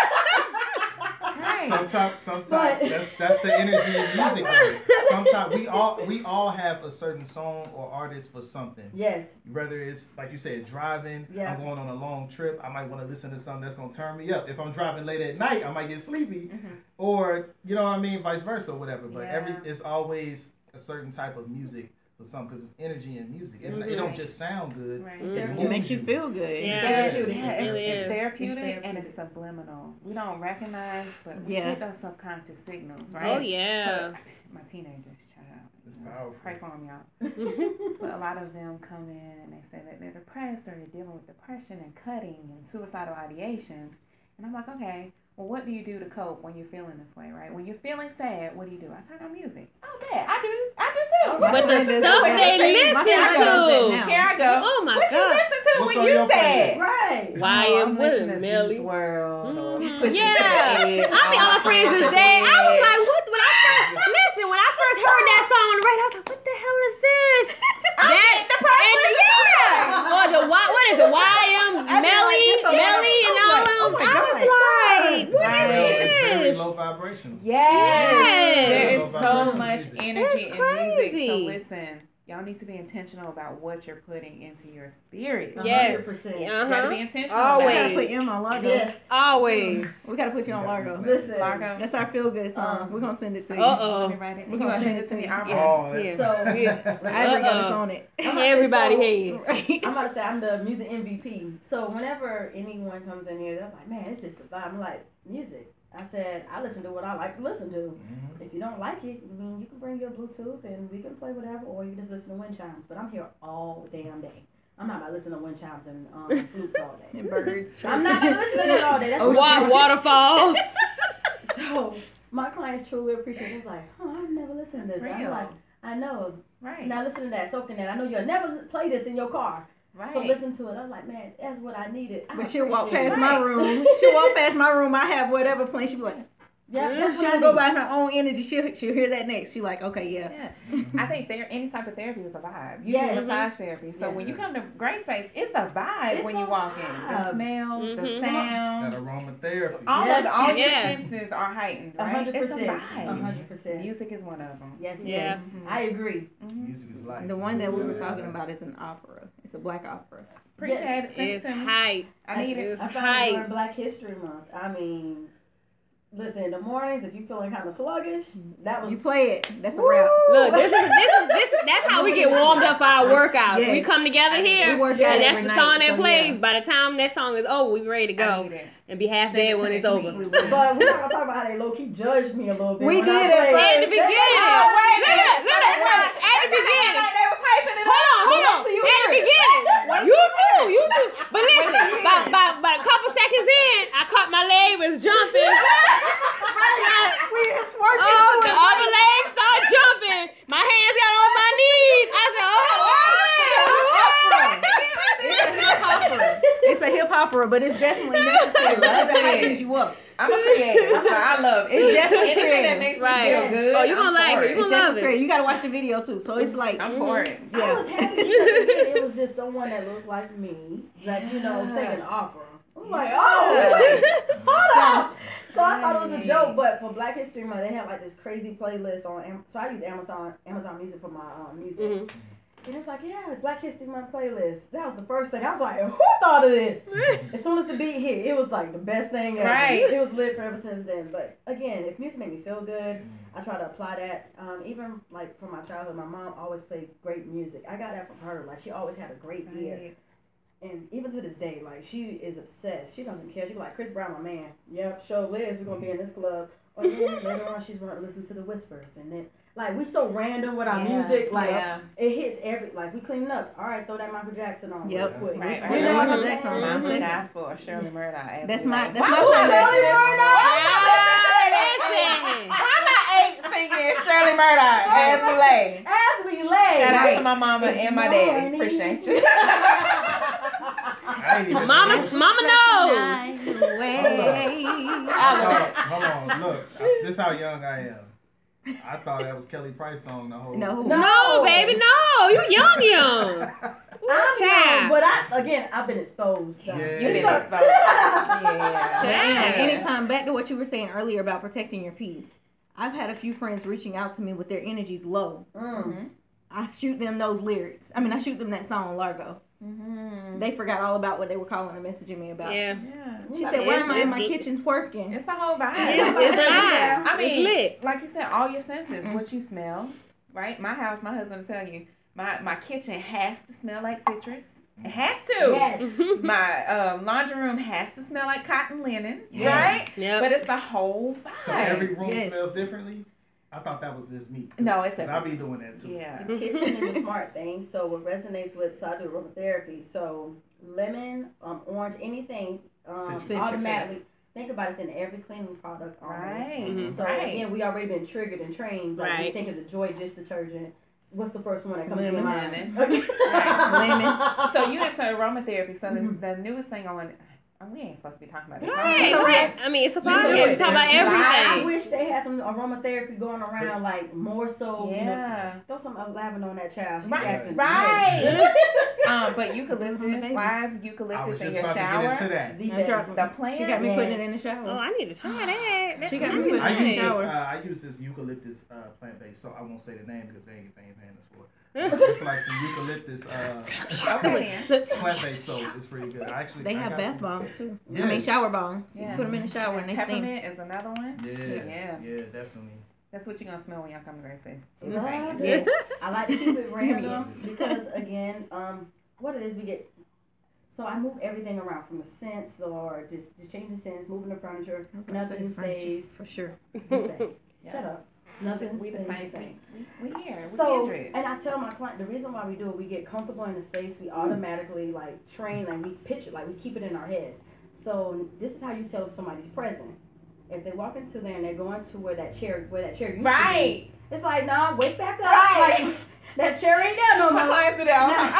Right. Sometimes, sometimes But- that's that's the energy in music. Though. Sometimes we all we all have a certain song or artist for something. Yes. Whether it's like you said, driving. Yeah. I'm going on a long trip. I might want to listen to something that's gonna turn me up. If I'm driving late at night, I might get sleepy, or you know what I mean, vice versa, whatever. But every Yeah. it's always a certain type of music for something because it's energy in music. It's not, it don't just sound good. Right. It's It, therapeutic. It makes moves you feel good. Yeah. therapeutic. Yeah, It it's, really it's is. therapeutic, It's and it's therapeutic. subliminal. We don't recognize, but we Yeah. get those subconscious signals, right? Oh, yeah. So, my teenagers, child. It's powerful. Pray for them, y'all. But a lot of them come in and they say that they're depressed or they're dealing with depression and cutting and suicidal ideations. And I'm like, okay, well, what do you do to cope when you're feeling this way, right? When you're feeling sad, what do you do? I turn on music. Oh, yeah, I do. I do too. But the That's stuff what they I listen say. My son does that to. now. Here I go. Oh my what God. you listen to What's when on you your sad? playlist? Right. Why Oh, am I'm with listening to Millie? Juice world or Mhm. Push Me to the Yeah. Edge. I mean, all my friends is dead. I was like, what? When I first listen, when I first heard that song on the radio, I was like, what the hell is this? That depressed. and yeah, or the what? What is it? Y M Melly, this on Melly, and I was all like, them. oh my I was God. like, what Right. is It's very this? low vibrational. Yes. Yes. There is Low so vibration much music. energy It's in music. crazy. key. listen, y'all need to be intentional about what you're putting into your spirit. Yes. one hundred percent. You gotta be Uh-huh. intentional. We Always. gotta put M on Largo. Yes. Always. We gotta put you on Largo. Listen. Largo. That's our feel good song. Um, We're gonna send it to you. Uh oh. We're gonna We're gonna send it to me. Yeah. Oh, that's Yeah. So, Yeah. I got us Uh-uh. on it. Everybody so- hates. Right. I'm about to say I'm the music M V P. So whenever anyone comes in here, they're like, "Man, it's just the vibe." I'm like, "Music." I said, "I listen to what I like to listen to. Mhm. If you don't like it, I mean, you can bring your Bluetooth and we can play whatever, or you just listen to wind chimes." But I'm here all damn day. I'm not about to listen to wind chimes and um, flutes all day. And birds. I'm not about to listen to that all day. That's Oh, what Wa- waterfalls. So my clients truly appreciate it. It's like, "Huh, I've never listened to That's this." I'm real. like, "I know. Right. Now listen to that, soaking that. I know you'll never play this in your car." Right. So listen to it. I'm like, "Man, that's what I needed." I But she'll walk appreciate past it. my room. She'll walk past my room. I have whatever playing. She'll be like, Yeah, that's she'll what I go need. by her own energy. She'll, she'll hear that next. She's like, okay, yeah. Yeah. I think there any type of therapy is a vibe. You Yes. do massage therapy. So Yes. when you come to Great Face, it's a vibe It's when a you walk in. The vibe. smell, the Mhm. sound. That aromatherapy. All Yes. of all Yeah. your senses are heightened, A right? hundred It's a percent. A vibe. hundred percent. Music is one of them. Yes, Yeah. yes. I agree. Music is life. The one that we were Yeah. talking about is an opera. It's a black opera. Appreciate Yes. it. Send it It's to me. hype. I need it. It's I found it hype. during Black History Month. I mean, listen, in the mornings, if you feeling kind of sluggish, that was You play it. That's a wrap. Look, this is this is this. That's how we get warmed up for our workouts. Yes. We come together here, We work and out that's every the night, song that so plays. yeah. By the time that song is over, we ready to I go need it. and be half Send it dead to when me, it's to over. me. But we're not gonna talk about how they low key judged me a little bit. We when I did at played. At the first. beginning, Oh, wait a look, minute. look, look, Right. at the beginning. Like they was hyping it Hold on, up. hold on. till you At the hear it. beginning, you too, you too. But listen, by, by, by a couple seconds in, I caught my leg was jumping. We it's working. Oh, to the it. other leg started jumping. My hands got on my knees. I said, oh, It's a hip hopper. It's a hip hopper, but it's definitely necessary. Because it hypens you up. I'm a creative, so I love it. It's definitely anything creative. that makes Right. me feel good. Oh, you gonna I'm like for it. You It's gonna love definitely it. great. You gotta watch the video too. So it's like, I'm for it. I yeah. was happy because again, it was just someone that looked like me, like you know, singing opera. I'm like, oh, wait, hold up. So I thought it was a joke, but for Black History Month, they have like this crazy playlist on. Am- So I use Amazon Amazon Music for my um, music, Mhm. and it's like, yeah, Black History Month playlist. That was the first thing I was like, who thought of this? As soon as the beat hit, it was like the best thing ever. Right. It was lit for ever since then. But again, if music make me feel good, I try to apply that. Um, even like from my childhood, my mom always played great music. I got that from her. Like she always had a great ear. Right. And even to this day, like she is obsessed. She doesn't care. She be like, Chris Brown, my man. Yep, show Liz, we're gonna be in this club. Or then later on, she's gonna listen to the Whispers, and then like we so random with our Yeah, music, like yeah. it hits every like we cleaning up. All right, throw that Michael Jackson on Yep. real quick. Right, You right. know what Michael I'm Jackson saying? on Mom's Mhm. a gospel or Shirley Murdoch. I'd That's be my- like, that's why my would I playlist. listen to that? Listen. Why am I eight singing Shirley Murdoch as we lay? As we lay. Shout out right. to my mama It's and my daddy. morning. Appreciate you. I ain't even Mama, know. mama knows. Hold on, hold on. Look, this how young I am. I thought that was Kelly Price song the whole. No. No. No, baby, no. You young, young. I'm Child. young, but I again I've been exposed. Though. Yeah. You've been It's a- exposed. Yeah. Child. And anytime, back to what you were saying earlier about protecting your peace. I've had a few friends reaching out to me with their energies low. Mm. I shoot them those lyrics. I mean, I shoot them that song, Largo. Mm-hmm. They forgot all about what they were calling and messaging me about. Yeah. Yeah. She said, "Where am I in my It's- kitchen twerking?" It's the whole vibe. It's, it's live. I mean, it's lit. like you said, all your senses, what you smell, right? My house, my husband will tell you, my, my kitchen has to smell like citrus. It has to. Yes. My um, laundry room has to smell like cotton linen, Yes. right? Yep. But it's the whole vibe. So every room Yes. smells differently. I thought that was just me. No, it's But a I be doing that too. yeah. The kitchen is a smart thing. So what resonates with, so I do aromatherapy. So lemon, um, orange, anything, um, Citrus. automatically. Think about it, it's in every cleaning product almost. Right. Mhm. So Right. again, we already been triggered and trained. Like we Right. think of the Joy Dish detergent. What's the first one that comes to Lemon. mind? Lemon. Okay. Lemon. So you into aromatherapy. So the, the newest thing on we ain't supposed to be talking about this. Right, all right. I mean, it's a do podcast. it. We talk about I everything. wish they had some aromatherapy going around, like more so. You know, Yeah. throw some lavender on that child. She Right. acting Right. um, but eucalyptus, babies. live I was eucalyptus in just your about shower. to get into that. The I'm best. dropping- The plant. She got me Yes. putting it in the Oh, shower. I need to try that. That- She got I me need to putting I it try in use the that. this. shower. Uh, I use this eucalyptus uh, plant base, so I won't say the name because they ain't, they ain't paying us for it. It's like some eucalyptus uh, Okay. then. plant based soap. It's pretty good. I actually They I have got bath some- bombs too. Yeah. I mean shower bombs. You Yeah. put them in the shower and they steam. Peppermint is another one. Yeah, Yeah. yeah, definitely. That's what you're gonna smell when y'all come to Grace Face. Love Yes. it. I like to keep it random Yes. because again, um, what it is we get. So I move everything around from the scents or just, just change the scents, moving the furniture. Nothing stays for sure. the same. Yeah. Shut up. Nothing We the stays same the same. thing. We, we here. We So, kindred. and I tell my client the reason why we do it, we get comfortable in the space. We automatically like train and we picture like we keep it in our head. So this is how you tell if somebody's present. If they walk into there and they're going to where that chair, where that chair used to Right. be, it's like, nah, wake back up. Right. Like, that chair ain't there no My more. clients are there. I'm like,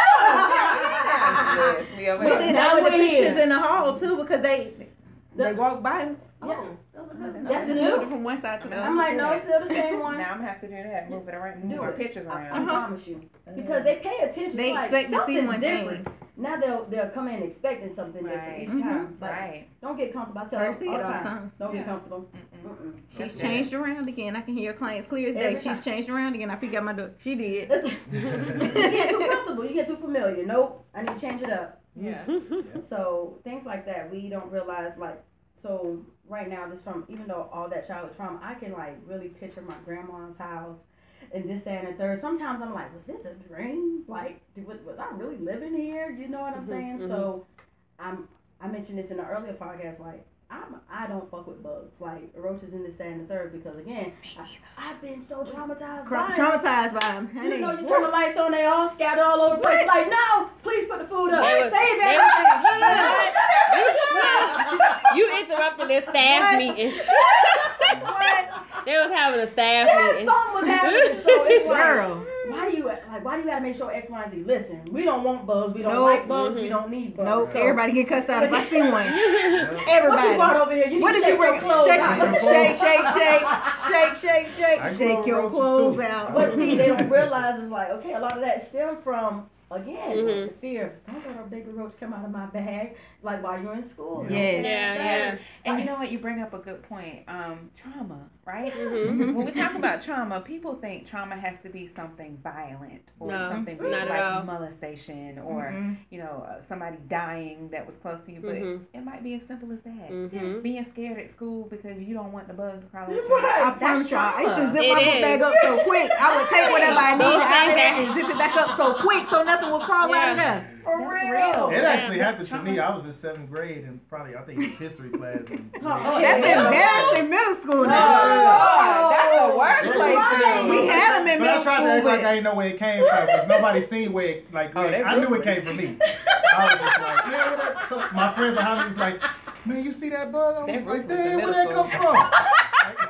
oh, yes, we over But here. then Now I put the we're pictures here. in the hall too because they they The- walk by. Yeah. That's That's just new. moved it from one side to the other. I'm like, no, it's still the same one. Now I'm gonna have to do that. Move it around. Move Do our it. pictures I, I around. promise you, because they pay attention. They like, expect to see something's one different. thing. Now they'll they'll come in expecting something different Right. each Mhm. time. Like, Right. don't get comfortable. I tell Or them see all it the all time. the time. Don't Yeah. get comfortable. Mm-mm. Mm-mm. She's That's changed around again. I can hear your clients clear as day. Every She's time. changed around again. I peek out my door. She did. You get too comfortable. You get too familiar. Nope. I need to change it up. Yeah. So things like that, we don't realize. Like, so right now, just from even though all that childhood trauma, I can like really picture my grandma's house and this, that, and the third. Sometimes I'm like, was this a dream? Like, did, was, was I really living here? You know what I'm saying? So, I'm. I mentioned this in the earlier podcast. Like, I'm. I don't fuck with bugs. Like roaches in this, that, and the third. Because again, I, I've been so traumatized. Tra- by it. traumatized by them. You know, you turn the lights on, they all scattered all over the place. Like, no, please put the food up. They was- Save they everything. You interrupted their staff What? meeting. What? They was having a staff Yeah, meeting. something was happening. So it's like, Girl. why do you like? Why do you gotta make sure X, Y, and Z? Listen, we don't want bugs. We don't Nope. like bugs. We Mhm. don't need bugs. Nope. So, Everybody get cussed out if I see one. what you Everybody. brought over here? You need What to did shake you bring? your clothes Shake, out. shake, shake, shake, shake, shake, I shake. grew Shake up your roaches, clothes too. out. But see, they don't realize it's like, okay, a lot of that stem from again Mhm. like the fear. Don't let a baby roach come out of my bag, like while you're in school. Yes. Yeah, yeah. And you know what? You bring up a good point. Um, trauma, right? Mhm. When we talk about trauma, people think trauma has to be something violent or No, something big, not at all. like molestation or Mhm. you know uh, somebody dying that was close to you. But Mhm. it might be as simple as that. Mhm. Being scared at school because you don't want the bug to crawl out. your- Right. I promise y'all, I used to zip It my book is. bag up so quick. I would take whatever I Those needed out of things there happen. and zip it back up so quick so nothing would crawl out of there. For That's real. real. It actually Yeah. happened to me. I was in seventh grade and probably I think it was history class. And, Oh, That's yeah. embarrassing middle school now. Oh, that's the worst Right. place to Right. We had them in But I middle tried to school, act like but I didn't know where it came from because nobody seen where it, like, Oh, where- they I knew it ruthless. came from me. I was just like, man, where that? So my friend behind me was like, man, you see that bug? I They was like, ruthless in damn, where middle that come school. from?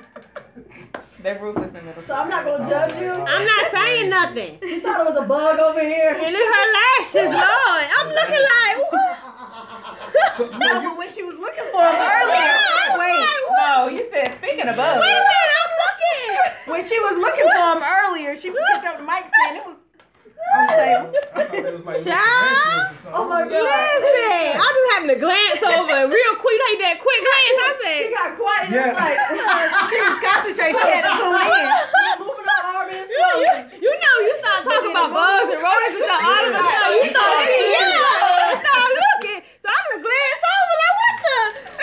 They're ruthless in middle So I'm not gonna judge you. I'm not saying nothing. You thought it was a bug over here. And in her lashes, Lord. I'm looking like, what? So, so no, you, but when she was looking for him earlier, wait, No, you said speaking of bugs. Wait a minute, I'm looking. when she was looking for him earlier, she picked up the mic stand. It was on the table. I thought it was like little Child. tarantulas or something. Oh my God. Listen, I just happened to glance over real quick, like that quick glance. I She said, got quiet. Yeah. Like, She was concentrating. She had to tune in. moving her arm in you, slowly. you know, you start talking about bugs and roaches and stuff. All of a sudden, you start looking. Yeah, you start looking. So I just glanced over, like, what the?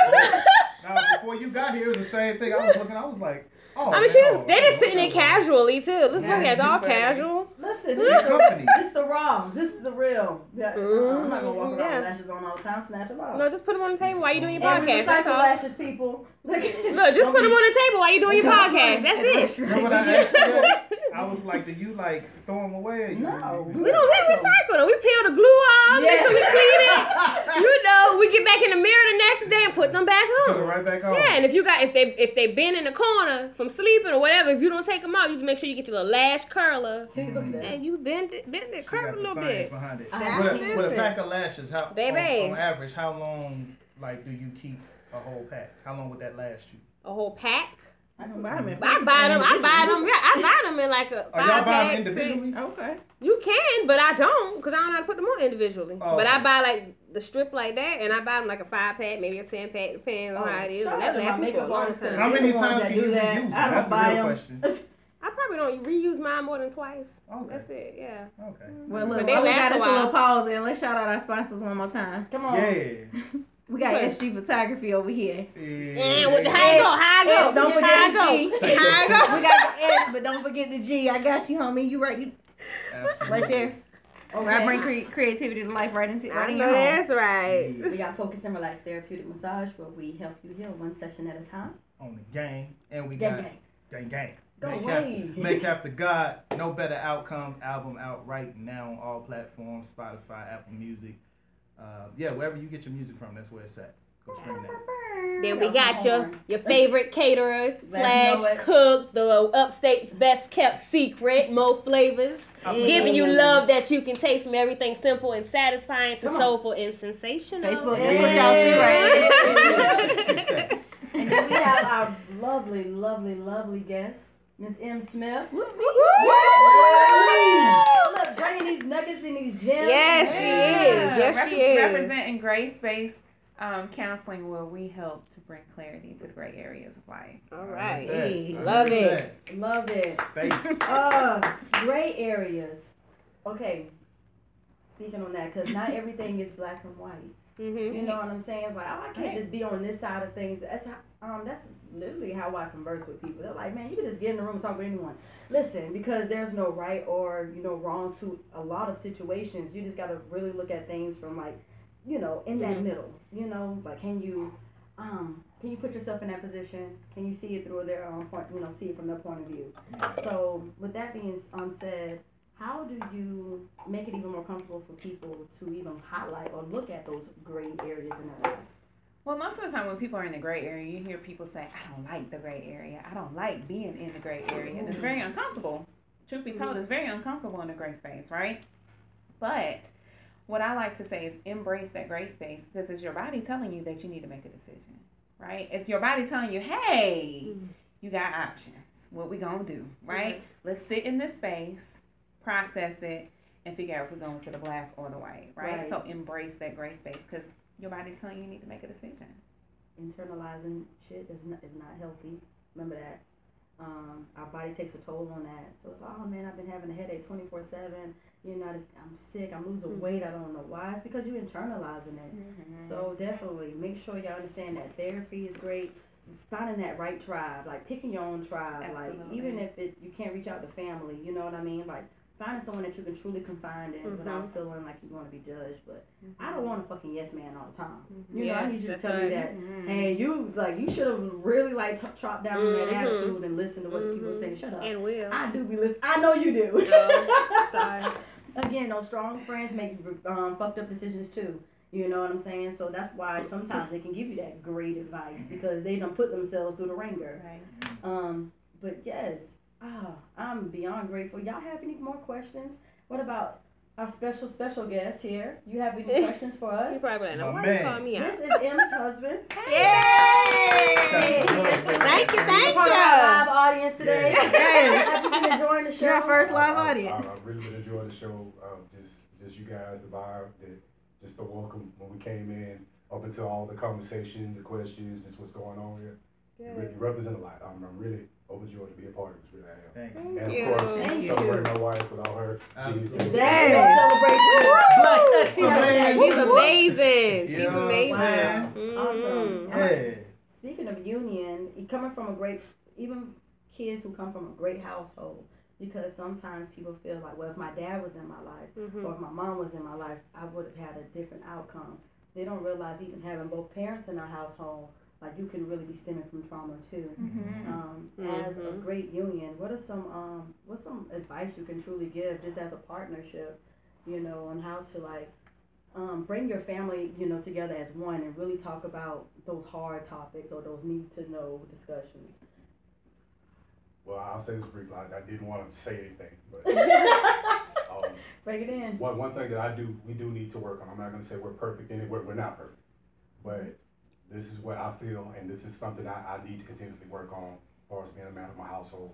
Now, before you got here, it was the same thing. I was looking, I was like, oh. I mean, man, she oh, just, they just oh, sitting oh, there casually too. Let's look at it, all casual. Listen, Good this, company. this the raw. This is the real. Yeah, uh, I'm not gonna walk around Yeah. with lashes on all the time. Snatch them off. No, just put them on the table while you doing your and we podcast. That's recycle all. lashes, people. Look, Look, just put them on the table while you doing your podcast. That's it. Remember when I asked you that? I was like, do you like throw them away? Or you, No. you, We don't we recycle them. We peel the glue off, make sure we clean it. You know, we get back in the mirror the next day and put put them back on. Put it right back on. Yeah, and if you got if they if they been in the corner from sleeping or whatever, if you don't take them out, you just make sure you get your little lash curler. See, look at that. And you bend it, bend it, She curl got a the little science bit. behind it. I With a, listen. with a pack of lashes, how Baby. On, on average, how long like do you keep a whole pack? How long would that last you? A whole pack. I don't buy them. in I packs buy them. I and buy them. individuals. Yeah, I buy them in like a Are five y'all buying pack. them individually? Okay. You can, but I don't because I don't know how to put them on individually. Oh, but I okay. buy like the strip like that, and I buy them like a five pack, maybe a ten pack, depends on Oh, how it is. shout And out that to my lasts me for a makeup long artist, 'cause time. How they're many the ones times that can you do that. reuse them? I don't That's the buy real them. question. I probably don't reuse mine more than twice. Okay. That's it. Yeah. Okay. Well, look, But they while we last got a us a little while. pause in. Let's shout out our sponsors one more time. Come on. Yeah. We got Okay. S G Photography over here. And with the how I go, how I go, S, don't forget how I the go, G. how I go. We got the S, but don't forget the G. I got you, homie. You right, you Absolutely. right there. Okay. I bring cre- creativity to life right into right I in know your home. that's right. We got Focus and Relax Therapeutic Massage where we help you heal one session at a time. On the gang, and we Gang, got gang. gang gang. Go Make away. After, Make After God, No Better Outcome album out right now on all platforms, Spotify, Apple Music. Uh, yeah, wherever you get your music from, that's where it's at. Go stream that. Then we That's got my your horn. your favorite caterer you know slash what? cook, the upstate's best kept secret, Mo Flavors, Hey. giving you love that you can taste from everything simple and satisfying to Come on. soulful and sensational. Facebook, Hey. that's what y'all see right here. Teach that. And then we have our lovely, lovely, lovely guest, Miss M. Smith. Look, bringing these nuggets and these gems. Yes, she is. Yes, Repre- she is. Representing Gray Space um, Counseling, where we help to bring clarity to the gray areas of life. All right. I like Love that. it. Love it. Space. Uh, gray areas. Okay. Speaking on that, because not everything is black and white. Mm-hmm. You know what I'm saying? Like, oh, I can't Right. just be on this side of things. That's how, um, that's literally how I converse with people. They're like, man, you can just get in the room and talk with anyone. Listen, because there's no right or you know wrong to a lot of situations. You just got to really look at things from like, you know, in that Mhm. middle. You know, like can you, um, can you put yourself in that position? Can you see it through their own point? You know, see it from their point of view. So with that being um, said, how do you make it even more comfortable for people to even highlight or look at those gray areas in their lives? Well, most of the time when people are in the gray area, you hear people say, I don't like the gray area. I don't like being in the gray area. And it's very uncomfortable. Truth be told, it's very uncomfortable in the gray space, right? But what I like to say is embrace that gray space because it's your body telling you that you need to make a decision, right? It's your body telling you, hey, you got options. What we gonna do, right? Mhm. Let's sit in this space, process it, and figure out if we're going to the black or the white, right? Right. So embrace that gray space because your body's telling you you need to make a decision. Internalizing shit is not, is not healthy. Remember that. Um, our body takes a toll on that. So it's like, oh man, I've been having a headache twenty-four seven. You know, this- I'm sick. I'm losing weight. I don't know why. It's because you're internalizing it. So definitely make sure y'all understand that therapy is great. Finding that right tribe, like picking your own tribe, like Absolutely. even if it you can't reach out to family, you know what I mean? Like finding someone that you can truly confide in Mhm. without feeling like you want to be judged. But I don't want a fucking yes man all the time. You know, Yeah, I need you to that's tell me right. that. Mhm. And you like you should have really like t- chopped down on that Mhm. attitude and listened to what the people are Mhm. saying. Shut up. And will. I do be listening. I know you do. No, sorry. Again, those strong friends make um, fucked up decisions too. You know what I'm saying? So that's why sometimes they can give you that great advice because they done put themselves through the ringer. Right. Um, but yes, ah, I'm beyond grateful. Y'all have any more questions? What about our special special guest here? You have any questions for You us? probably like, no, My why you man. calling me out? This is M's husband. Yay! Thank Thank you, You're thank part of our you. live audience today. Yes. Have you been enjoying the show? You're our first live I- I- audience. I, I really been enjoying the show. Um, just, just you guys, the vibe, the, just the welcome when we came in, up until all the conversation, the questions, just what's going on here. You, really, you represent a lot. I'm, I'm really overjoyed to be a part of this. Really, I am. Thank you. And you. of course, Thank you. celebrate my wife without her. Absolutely. Yes. Yes. Celebrate you. Black excellence. She's amazing. She's You know what I'm amazing. saying? Mhm. Awesome. Yeah. Speaking of union, you coming from a great, even kids who come from a great household, because sometimes people feel like, well, if my dad was in my life Mhm. or if my mom was in my life, I would have had a different outcome. They don't realize even having both parents in our household, like you can really be stemming from trauma too. Um, As a Mhm. great union, what are some um, what's some advice you can truly give just as a partnership, you know, on how to like um, bring your family, you know, together as one and really talk about those hard topics or those need to know discussions? Well, I'll say this briefly. I, I didn't want to say anything, but um, Break it in. one one thing that I do, we do need to work on. I'm not going to say we're perfect in it. We're, we're not perfect, but this is what I feel, and this is something I, I need to continuously work on as far as being a man of my household.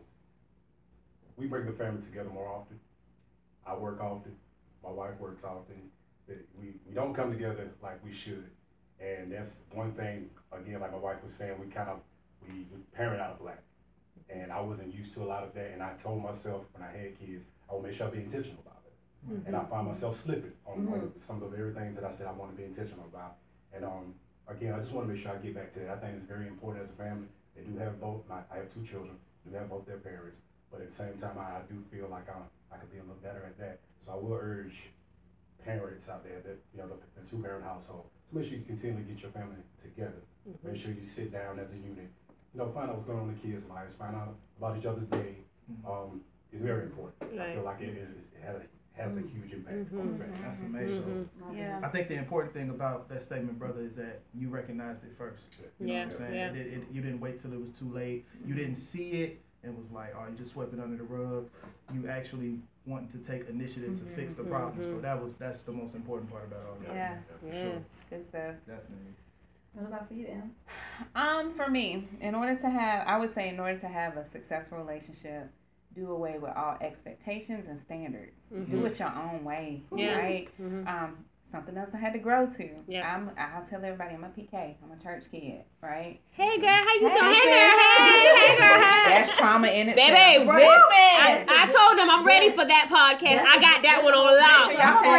We bring the family together more often. I work often. My wife works often. We, we don't come together like we should. And that's one thing, again, like my wife was saying, we kind of, we, we parent out of black. And I wasn't used to a lot of that. And I told myself when I had kids, I will make sure I be intentional about it. Mm-hmm. And I find myself slipping on, mm-hmm. on some of the very things that I said I want to be intentional about. And um, again, I just want to make sure I get back to that. I think it's very important as a family. They do have both, my, I have two children, do have both their parents. But at the same time, I, I do feel like I, I could be a little better at that. So I will urge parents out there that, you know, the, the two parent household, to make sure you continue to get your family together. Mm-hmm. Make sure you sit down as a unit. You know, find out what's going on in the kids' lives, find out about each other's day. Um, it's very important. Right. I feel like it, it, is, it has, a, has a huge impact mm-hmm. on the family. That's amazing. Mm-hmm. Yeah. I think the important thing about that statement, brother, is that you recognized it first. You know yeah. what I'm saying? Yeah. It, it, you didn't wait till it was too late. You didn't see it and was like, oh, you just swept it under the rug. You actually wanted to take initiative mm-hmm. to fix the problem. Mm-hmm. So that was that's the most important part about all that. Yeah, yeah for yes. sure. Good stuff. Definitely. What about for you, Em? Um, for me, in order to have, I would say, in order to have a successful relationship, do away with all expectations and standards. Mm-hmm. Do it your own way, yeah. right? Mm-hmm. Um, something else I had to grow to. Yeah. I'm, I'll tell everybody I'm a P K. I'm a church kid, right? Hey, girl, how you hey, doing? Hey, girl, hey, hey, girl, hey. That's trauma in itself. Baby, I, I told them I'm ready for that podcast. I got that one on lock.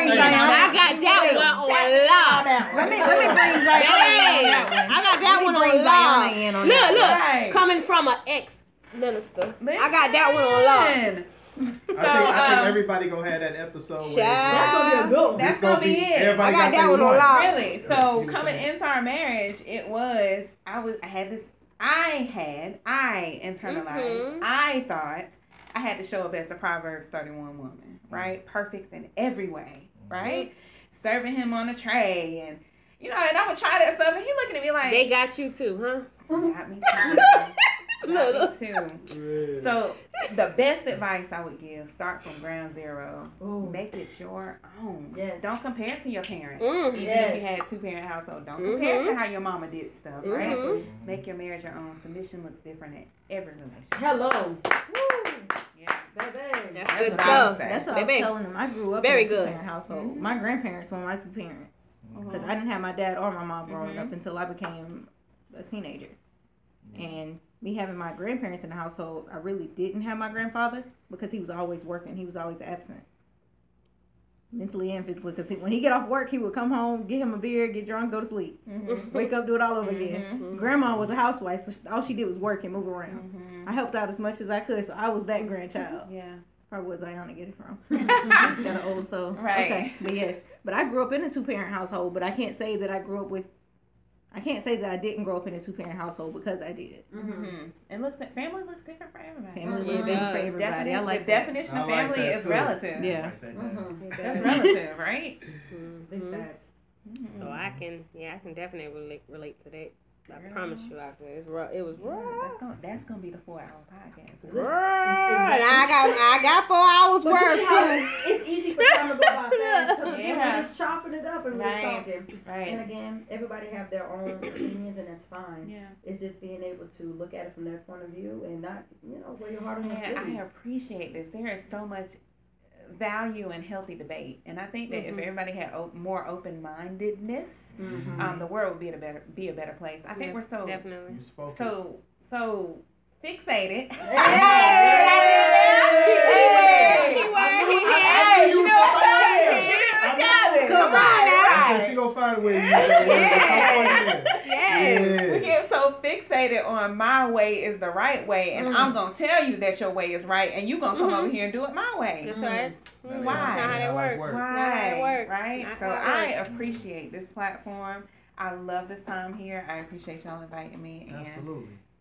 I got that one on lock. Let me let me bring Zion on that one. I got that one on lock. Look, look, coming from an ex minister, I got that one on lock. So, I, think, I think everybody gonna have that episode. Where that's gonna be a good one. That's gonna, gonna be it. I got, got that one on lock. Really. So coming into our marriage, it was I was I had this I had I internalized. Mm-hmm. I thought I had to show up as the Proverbs thirty-one woman, right? Mm-hmm. Perfect in every way, right? Mm-hmm. Serving him on a tray, and you know, and I would try that stuff, and he looking at me like they got you too, huh? Got me too. Got me too. So the best advice I would give: start from ground zero. Ooh. Make it your own. Yes. Don't compare it to your parent. Mm. Even yes. if you had a two parent household, don't mm-hmm. compare it to how your mama did stuff. Mm-hmm. Right? Mm-hmm. Make your marriage your own. Submission looks different in every relationship. Hello. Woo. Yeah, baby. That's, That's good what stuff. That's what baby. I was telling them. I grew up Very in a good. two-parent household. Mm-hmm. My grandparents were my two parents because mm-hmm. I didn't have my dad or my mom growing mm-hmm. up until I became a teenager. Mm-hmm. And me having my grandparents in the household, I really didn't have my grandfather because he was always working. He was always absent, mentally and physically. Because when he get off work, he would come home, get him a beer, get drunk, go to sleep, mm-hmm. wake up, do it all over mm-hmm. again. Mm-hmm. Grandma was a housewife, so she, all she did was work and move around. Mm-hmm. I helped out as much as I could, so I was that grandchild. Yeah. Probably what Zion get it from. Got an old soul. Right. Okay. But yes. But I grew up in a two parent household, but I can't say that I grew up with I can't say that I didn't grow up in a two parent household because I did. Mm-hmm. It looks family looks different for everybody. Family mm-hmm. looks different for everybody. Definition, I like the definition I of like family is too. relative. Yeah. Like that, mm-hmm. That's relative, right? Mm-hmm. Big facts. Mm-hmm. So I can yeah, I can definitely relate relate to that. I promise you, I can. It's rough. It was rough. That's gonna, that's gonna be the four hour podcast. Exactly. And I got I got four hours but worth too. It's easy for time to go by fast because yeah. we're just chopping it up and we're right. talking. Right. And again, everybody have their own opinions, and that's fine. Yeah. It's just being able to look at it from their point of view and not, you know, wear your heart on your sleeve. I appreciate this. There is so much value in healthy debate, and I think that mm-hmm. if everybody had op- more open-mindedness, mm-hmm. um, the world would be a better be a better place. I think yeah, we're so definitely so so fixated. Come on, I said she gonna find a way to use that word. Yes. Yeah. We get so fixated on my way is the right way, and mm-hmm. I'm gonna tell you that your way is right, and you gonna come mm-hmm. over here and do it my way. That's right. Mm-hmm. Why? That's not how that works. Why? Not how it works. Right. Not so I works. appreciate this platform. I love this time here. I appreciate y'all inviting me. And absolutely.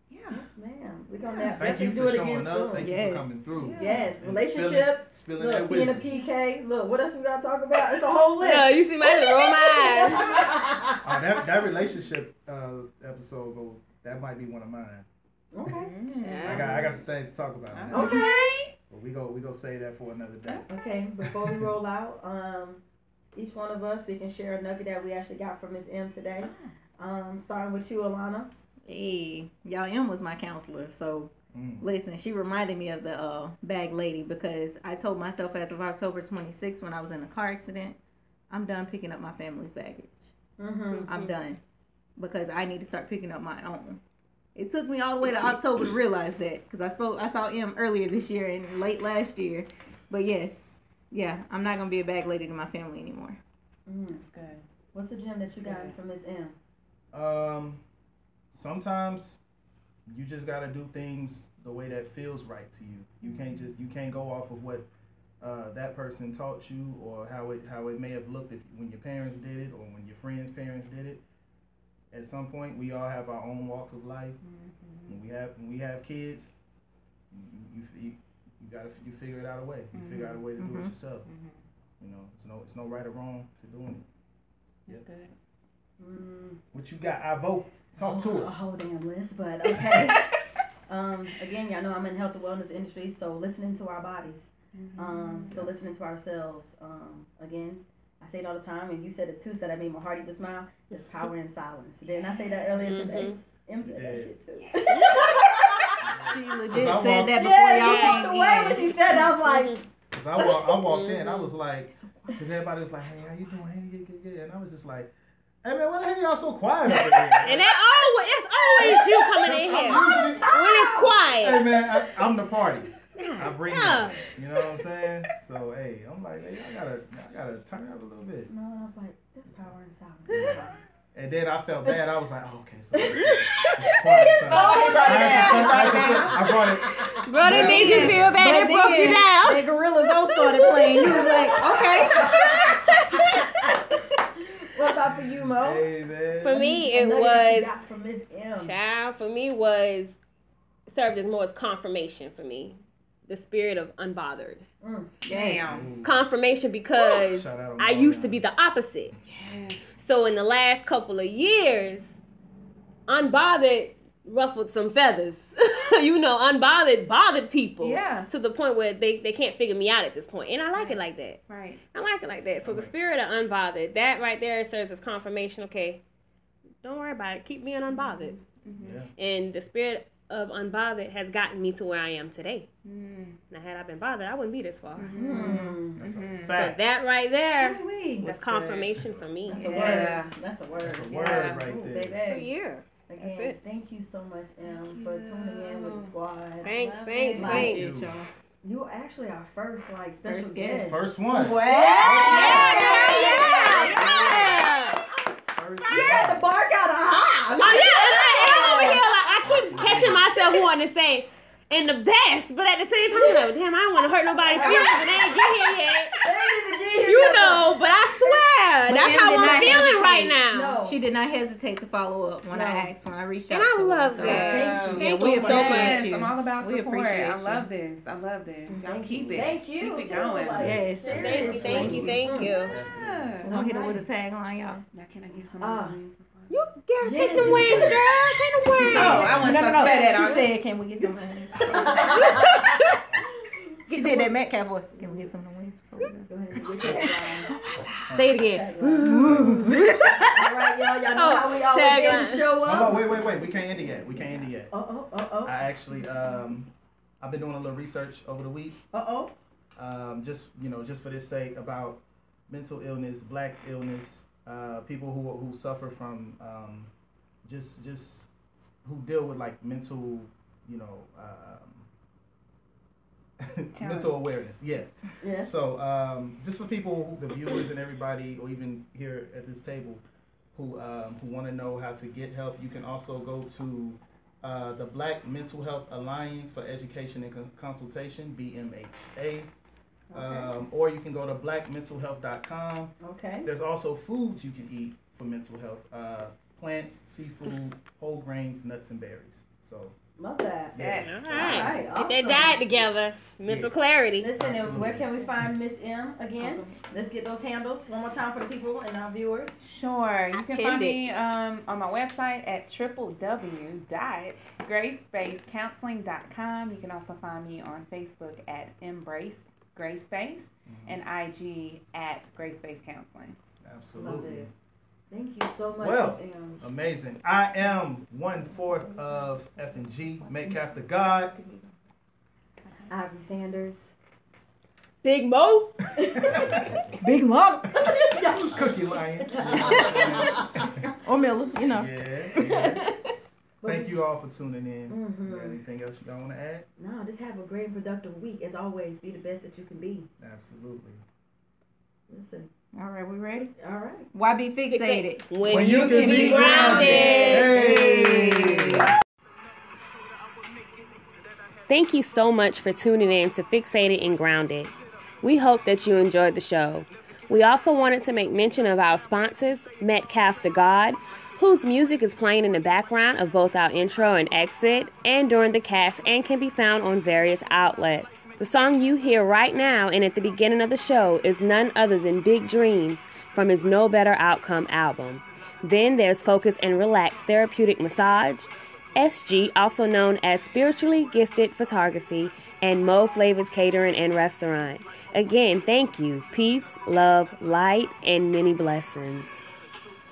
Yes, ma'am. We're gonna have Thank you definitely for do it showing again up. soon. Thank you Yes. for coming through. Yes, And relationships. Spilling, spilling Look, that being a wisdom. P K. Look, what else we gotta talk about? It's a whole list. Yeah, you see my roll my Oh, that that relationship uh, episode, go, that might be one of mine. Okay. eyes. I got I got some things to talk about. Okay. But we go we go save that for another day. Okay. Before we roll out, um, each one of us we can share a nugget that we actually got from Miss M today. Um, starting with you, Alana. Hey, y'all, M was my counselor, so Mm. listen, she reminded me of the uh, bag lady because I told myself as of October twenty-sixth when I was in a car accident, I'm done picking up my family's baggage. Mm-hmm. I'm done because I need to start picking up my own. It took me all the way to October to realize that because I spoke, I saw M earlier this year and late last year, but yes, yeah, I'm not gonna be a bag lady to my family anymore. Mm. Good. What's the gem that you got from Miss M? Um, sometimes you just gotta do things the way that feels right to you. You can't just you can't go off of what uh, that person taught you or how it how it may have looked if when your parents did it or when your friends' parents did it. At some point, we all have our own walks of life. Mm-hmm. When we have when we have kids, you you, you, you gotta you figure it out a way. You mm-hmm. figure out a way to mm-hmm. do it yourself. Mm-hmm. You know, it's no it's no right or wrong to doing it. That's good. Mm. What you got, Ivo? Talk oh, to us. A whole damn list, but okay. um, again, y'all know I'm in the health and wellness industry, so listening to our bodies. Mm-hmm. Um, so listening to ourselves. Um, again, I say it all the time, and you said it too, so that made my heart even smile. There's power in silence. Didn't I say that earlier Mm-hmm. today? M said that shit too. She legit I said walked- that before Yeah, y'all she walked came away in. when she said that. I was like, Cause I walked, I walked in, I was like, cause everybody was like, "Hey, how you doing? Hey, yeah, yeah, yeah," and I was just like, "Hey man, why the hell y'all so quiet over here?" And that always, that's always you coming in I'm here. usually- When it's Hey quiet. man, I, I'm the party. I bring Yeah. that. You know what I'm saying? So hey, I'm like, hey, I gotta, I gotta turn it up a little bit. no, and I was like, there's power in silence. And then I felt bad. I was like, oh, okay, so it's, it's quiet. So Oh, right I, had to now, turn- I, right had to turn- I brought it. Bro, they made you feel bad. They But broke you then, down. when Gorilla's O started playing, you was like, okay. What about for you, Mo? Hey man. For me, A it nugget that you was, got from Miss M. child, for me was, served as more as confirmation for me. The spirit of unbothered. Mm. Yes. Confirmation because Shout out I Mo, used to man. be the opposite. So in the last couple of years, unbothered ruffled some feathers. You know, unbothered bothered people. Yeah. To the point where they, they can't figure me out at this point. And I like it like that. Right. I like it like that. So the spirit of unbothered, that right there serves as confirmation. Okay, don't worry about it. Keep being unbothered. Yeah. And the spirit of unbothered has gotten me to where I am today. Now, had I been bothered, I wouldn't be this far. Mm. That's a So fact. that right there Ooh-wee. was That's confirmation for me. That's a Yeah. word. That's a word. That's a word Yeah. right Ooh, there. baby. Yeah. That's Again, it. thank you so much, M, for tuning in with the squad. Thanks, Love thanks, it. Like thanks. you. y'all. You were actually our first like special First guest. guest. First one. Well, Yeah, yeah. First you had to bark out a howl. Oh yeah, and, I, and I'm over here like I keep catching myself wanting to say and the best, but at the same time, I'm like, damn, I don't want to hurt nobody's feelings, but they ain't get here yet. They didn't even get here You yet, know, but I swear, But that's Em how did I'm not feeling hesitate. right now. No. She did not hesitate to follow up when No. I asked, when I reached out And I to her. love So, that. Thank you. Yeah, Thank we you so appreciate much. you. I'm all about We support. appreciate I you. love this. I love this. Y'all Thank keep you. it. Thank you. Keep it too. going. Like, Yes. Thank you, seriously. thank you, thank you. Yeah. We're gonna hit her with a tagline, y'all. Now can I get some Ah. of these wings before? You girl, take Yes, the you wings, did. girl. Take the wings. Oh, I wasn't no, no, no. supposed to say that, She are said, "Can we get some?" wings?" She did that Metcalf voice. Can we get some of the wings? before we go?" Go ahead and get this Say it again. All right, y'all. Y'all know Oh, how we always tagline. end the show Hold up. on, wait, wait, wait. We can't end it yet. We can't end it yet. Uh oh. Uh oh. I actually, um, I've been doing a little research over the week. Uh oh. Um, just you know, just for this sake about mental illness, black illness, uh, people who who suffer from um, just just who deal with like mental, you know, um, mental awareness. Yeah. Yeah. So um, just for people, who, the viewers and everybody, or even here at this table, who um, who want to know how to get help, you can also go to uh, the Black Mental Health Alliance for Education and Con- Consultation, B M H A. Um, or you can go to black mental health dot com. Okay. There's also foods you can eat for mental health: uh, plants, seafood, whole grains, nuts, and berries. So Love that. yeah. All right. All right, Get awesome. that diet together. Mental Yeah. clarity. Listen, and where can we find Miss M again? Let's get those handles one more time for the people and our viewers. Sure. You can pinned find it. me um, on my website at w w w dot grace space counseling dot com. You can also find me on Facebook at Embrace Grace Space and I G at Grace Space Counseling. Absolutely. it. Thank you so much, Well, Miss M. amazing. I am one fourth of F and G, Metcalf the God. Ivy Sanders. Big Mo. Big Mom. Cookie Lion. You know what I'm saying? Or Miller, you know. Yeah, yeah. Thank you all for tuning in. Mhm. You got anything else you all want to add? No, just have a great and productive week. As always, be the best that you can be. Absolutely. Listen. All right, we ready? All right. Why be fixated? When, When you, can, be grounded. Hey! Thank you so much for tuning in to Fixated and Grounded. We hope that you enjoyed the show. We also wanted to make mention of our sponsors, Metcalf the God, whose music is playing in the background of both our intro and exit and during the cast and can be found on various outlets. The song you hear right now and at the beginning of the show is none other than Big Dreams from his No Better Outcome album. Then there's Focus and Relax Therapeutic Massage, S G, also known as Spiritually Gifted Photography, and Mo Flavors Catering and Restaurant. Again, thank you. Peace, love, light, and many blessings.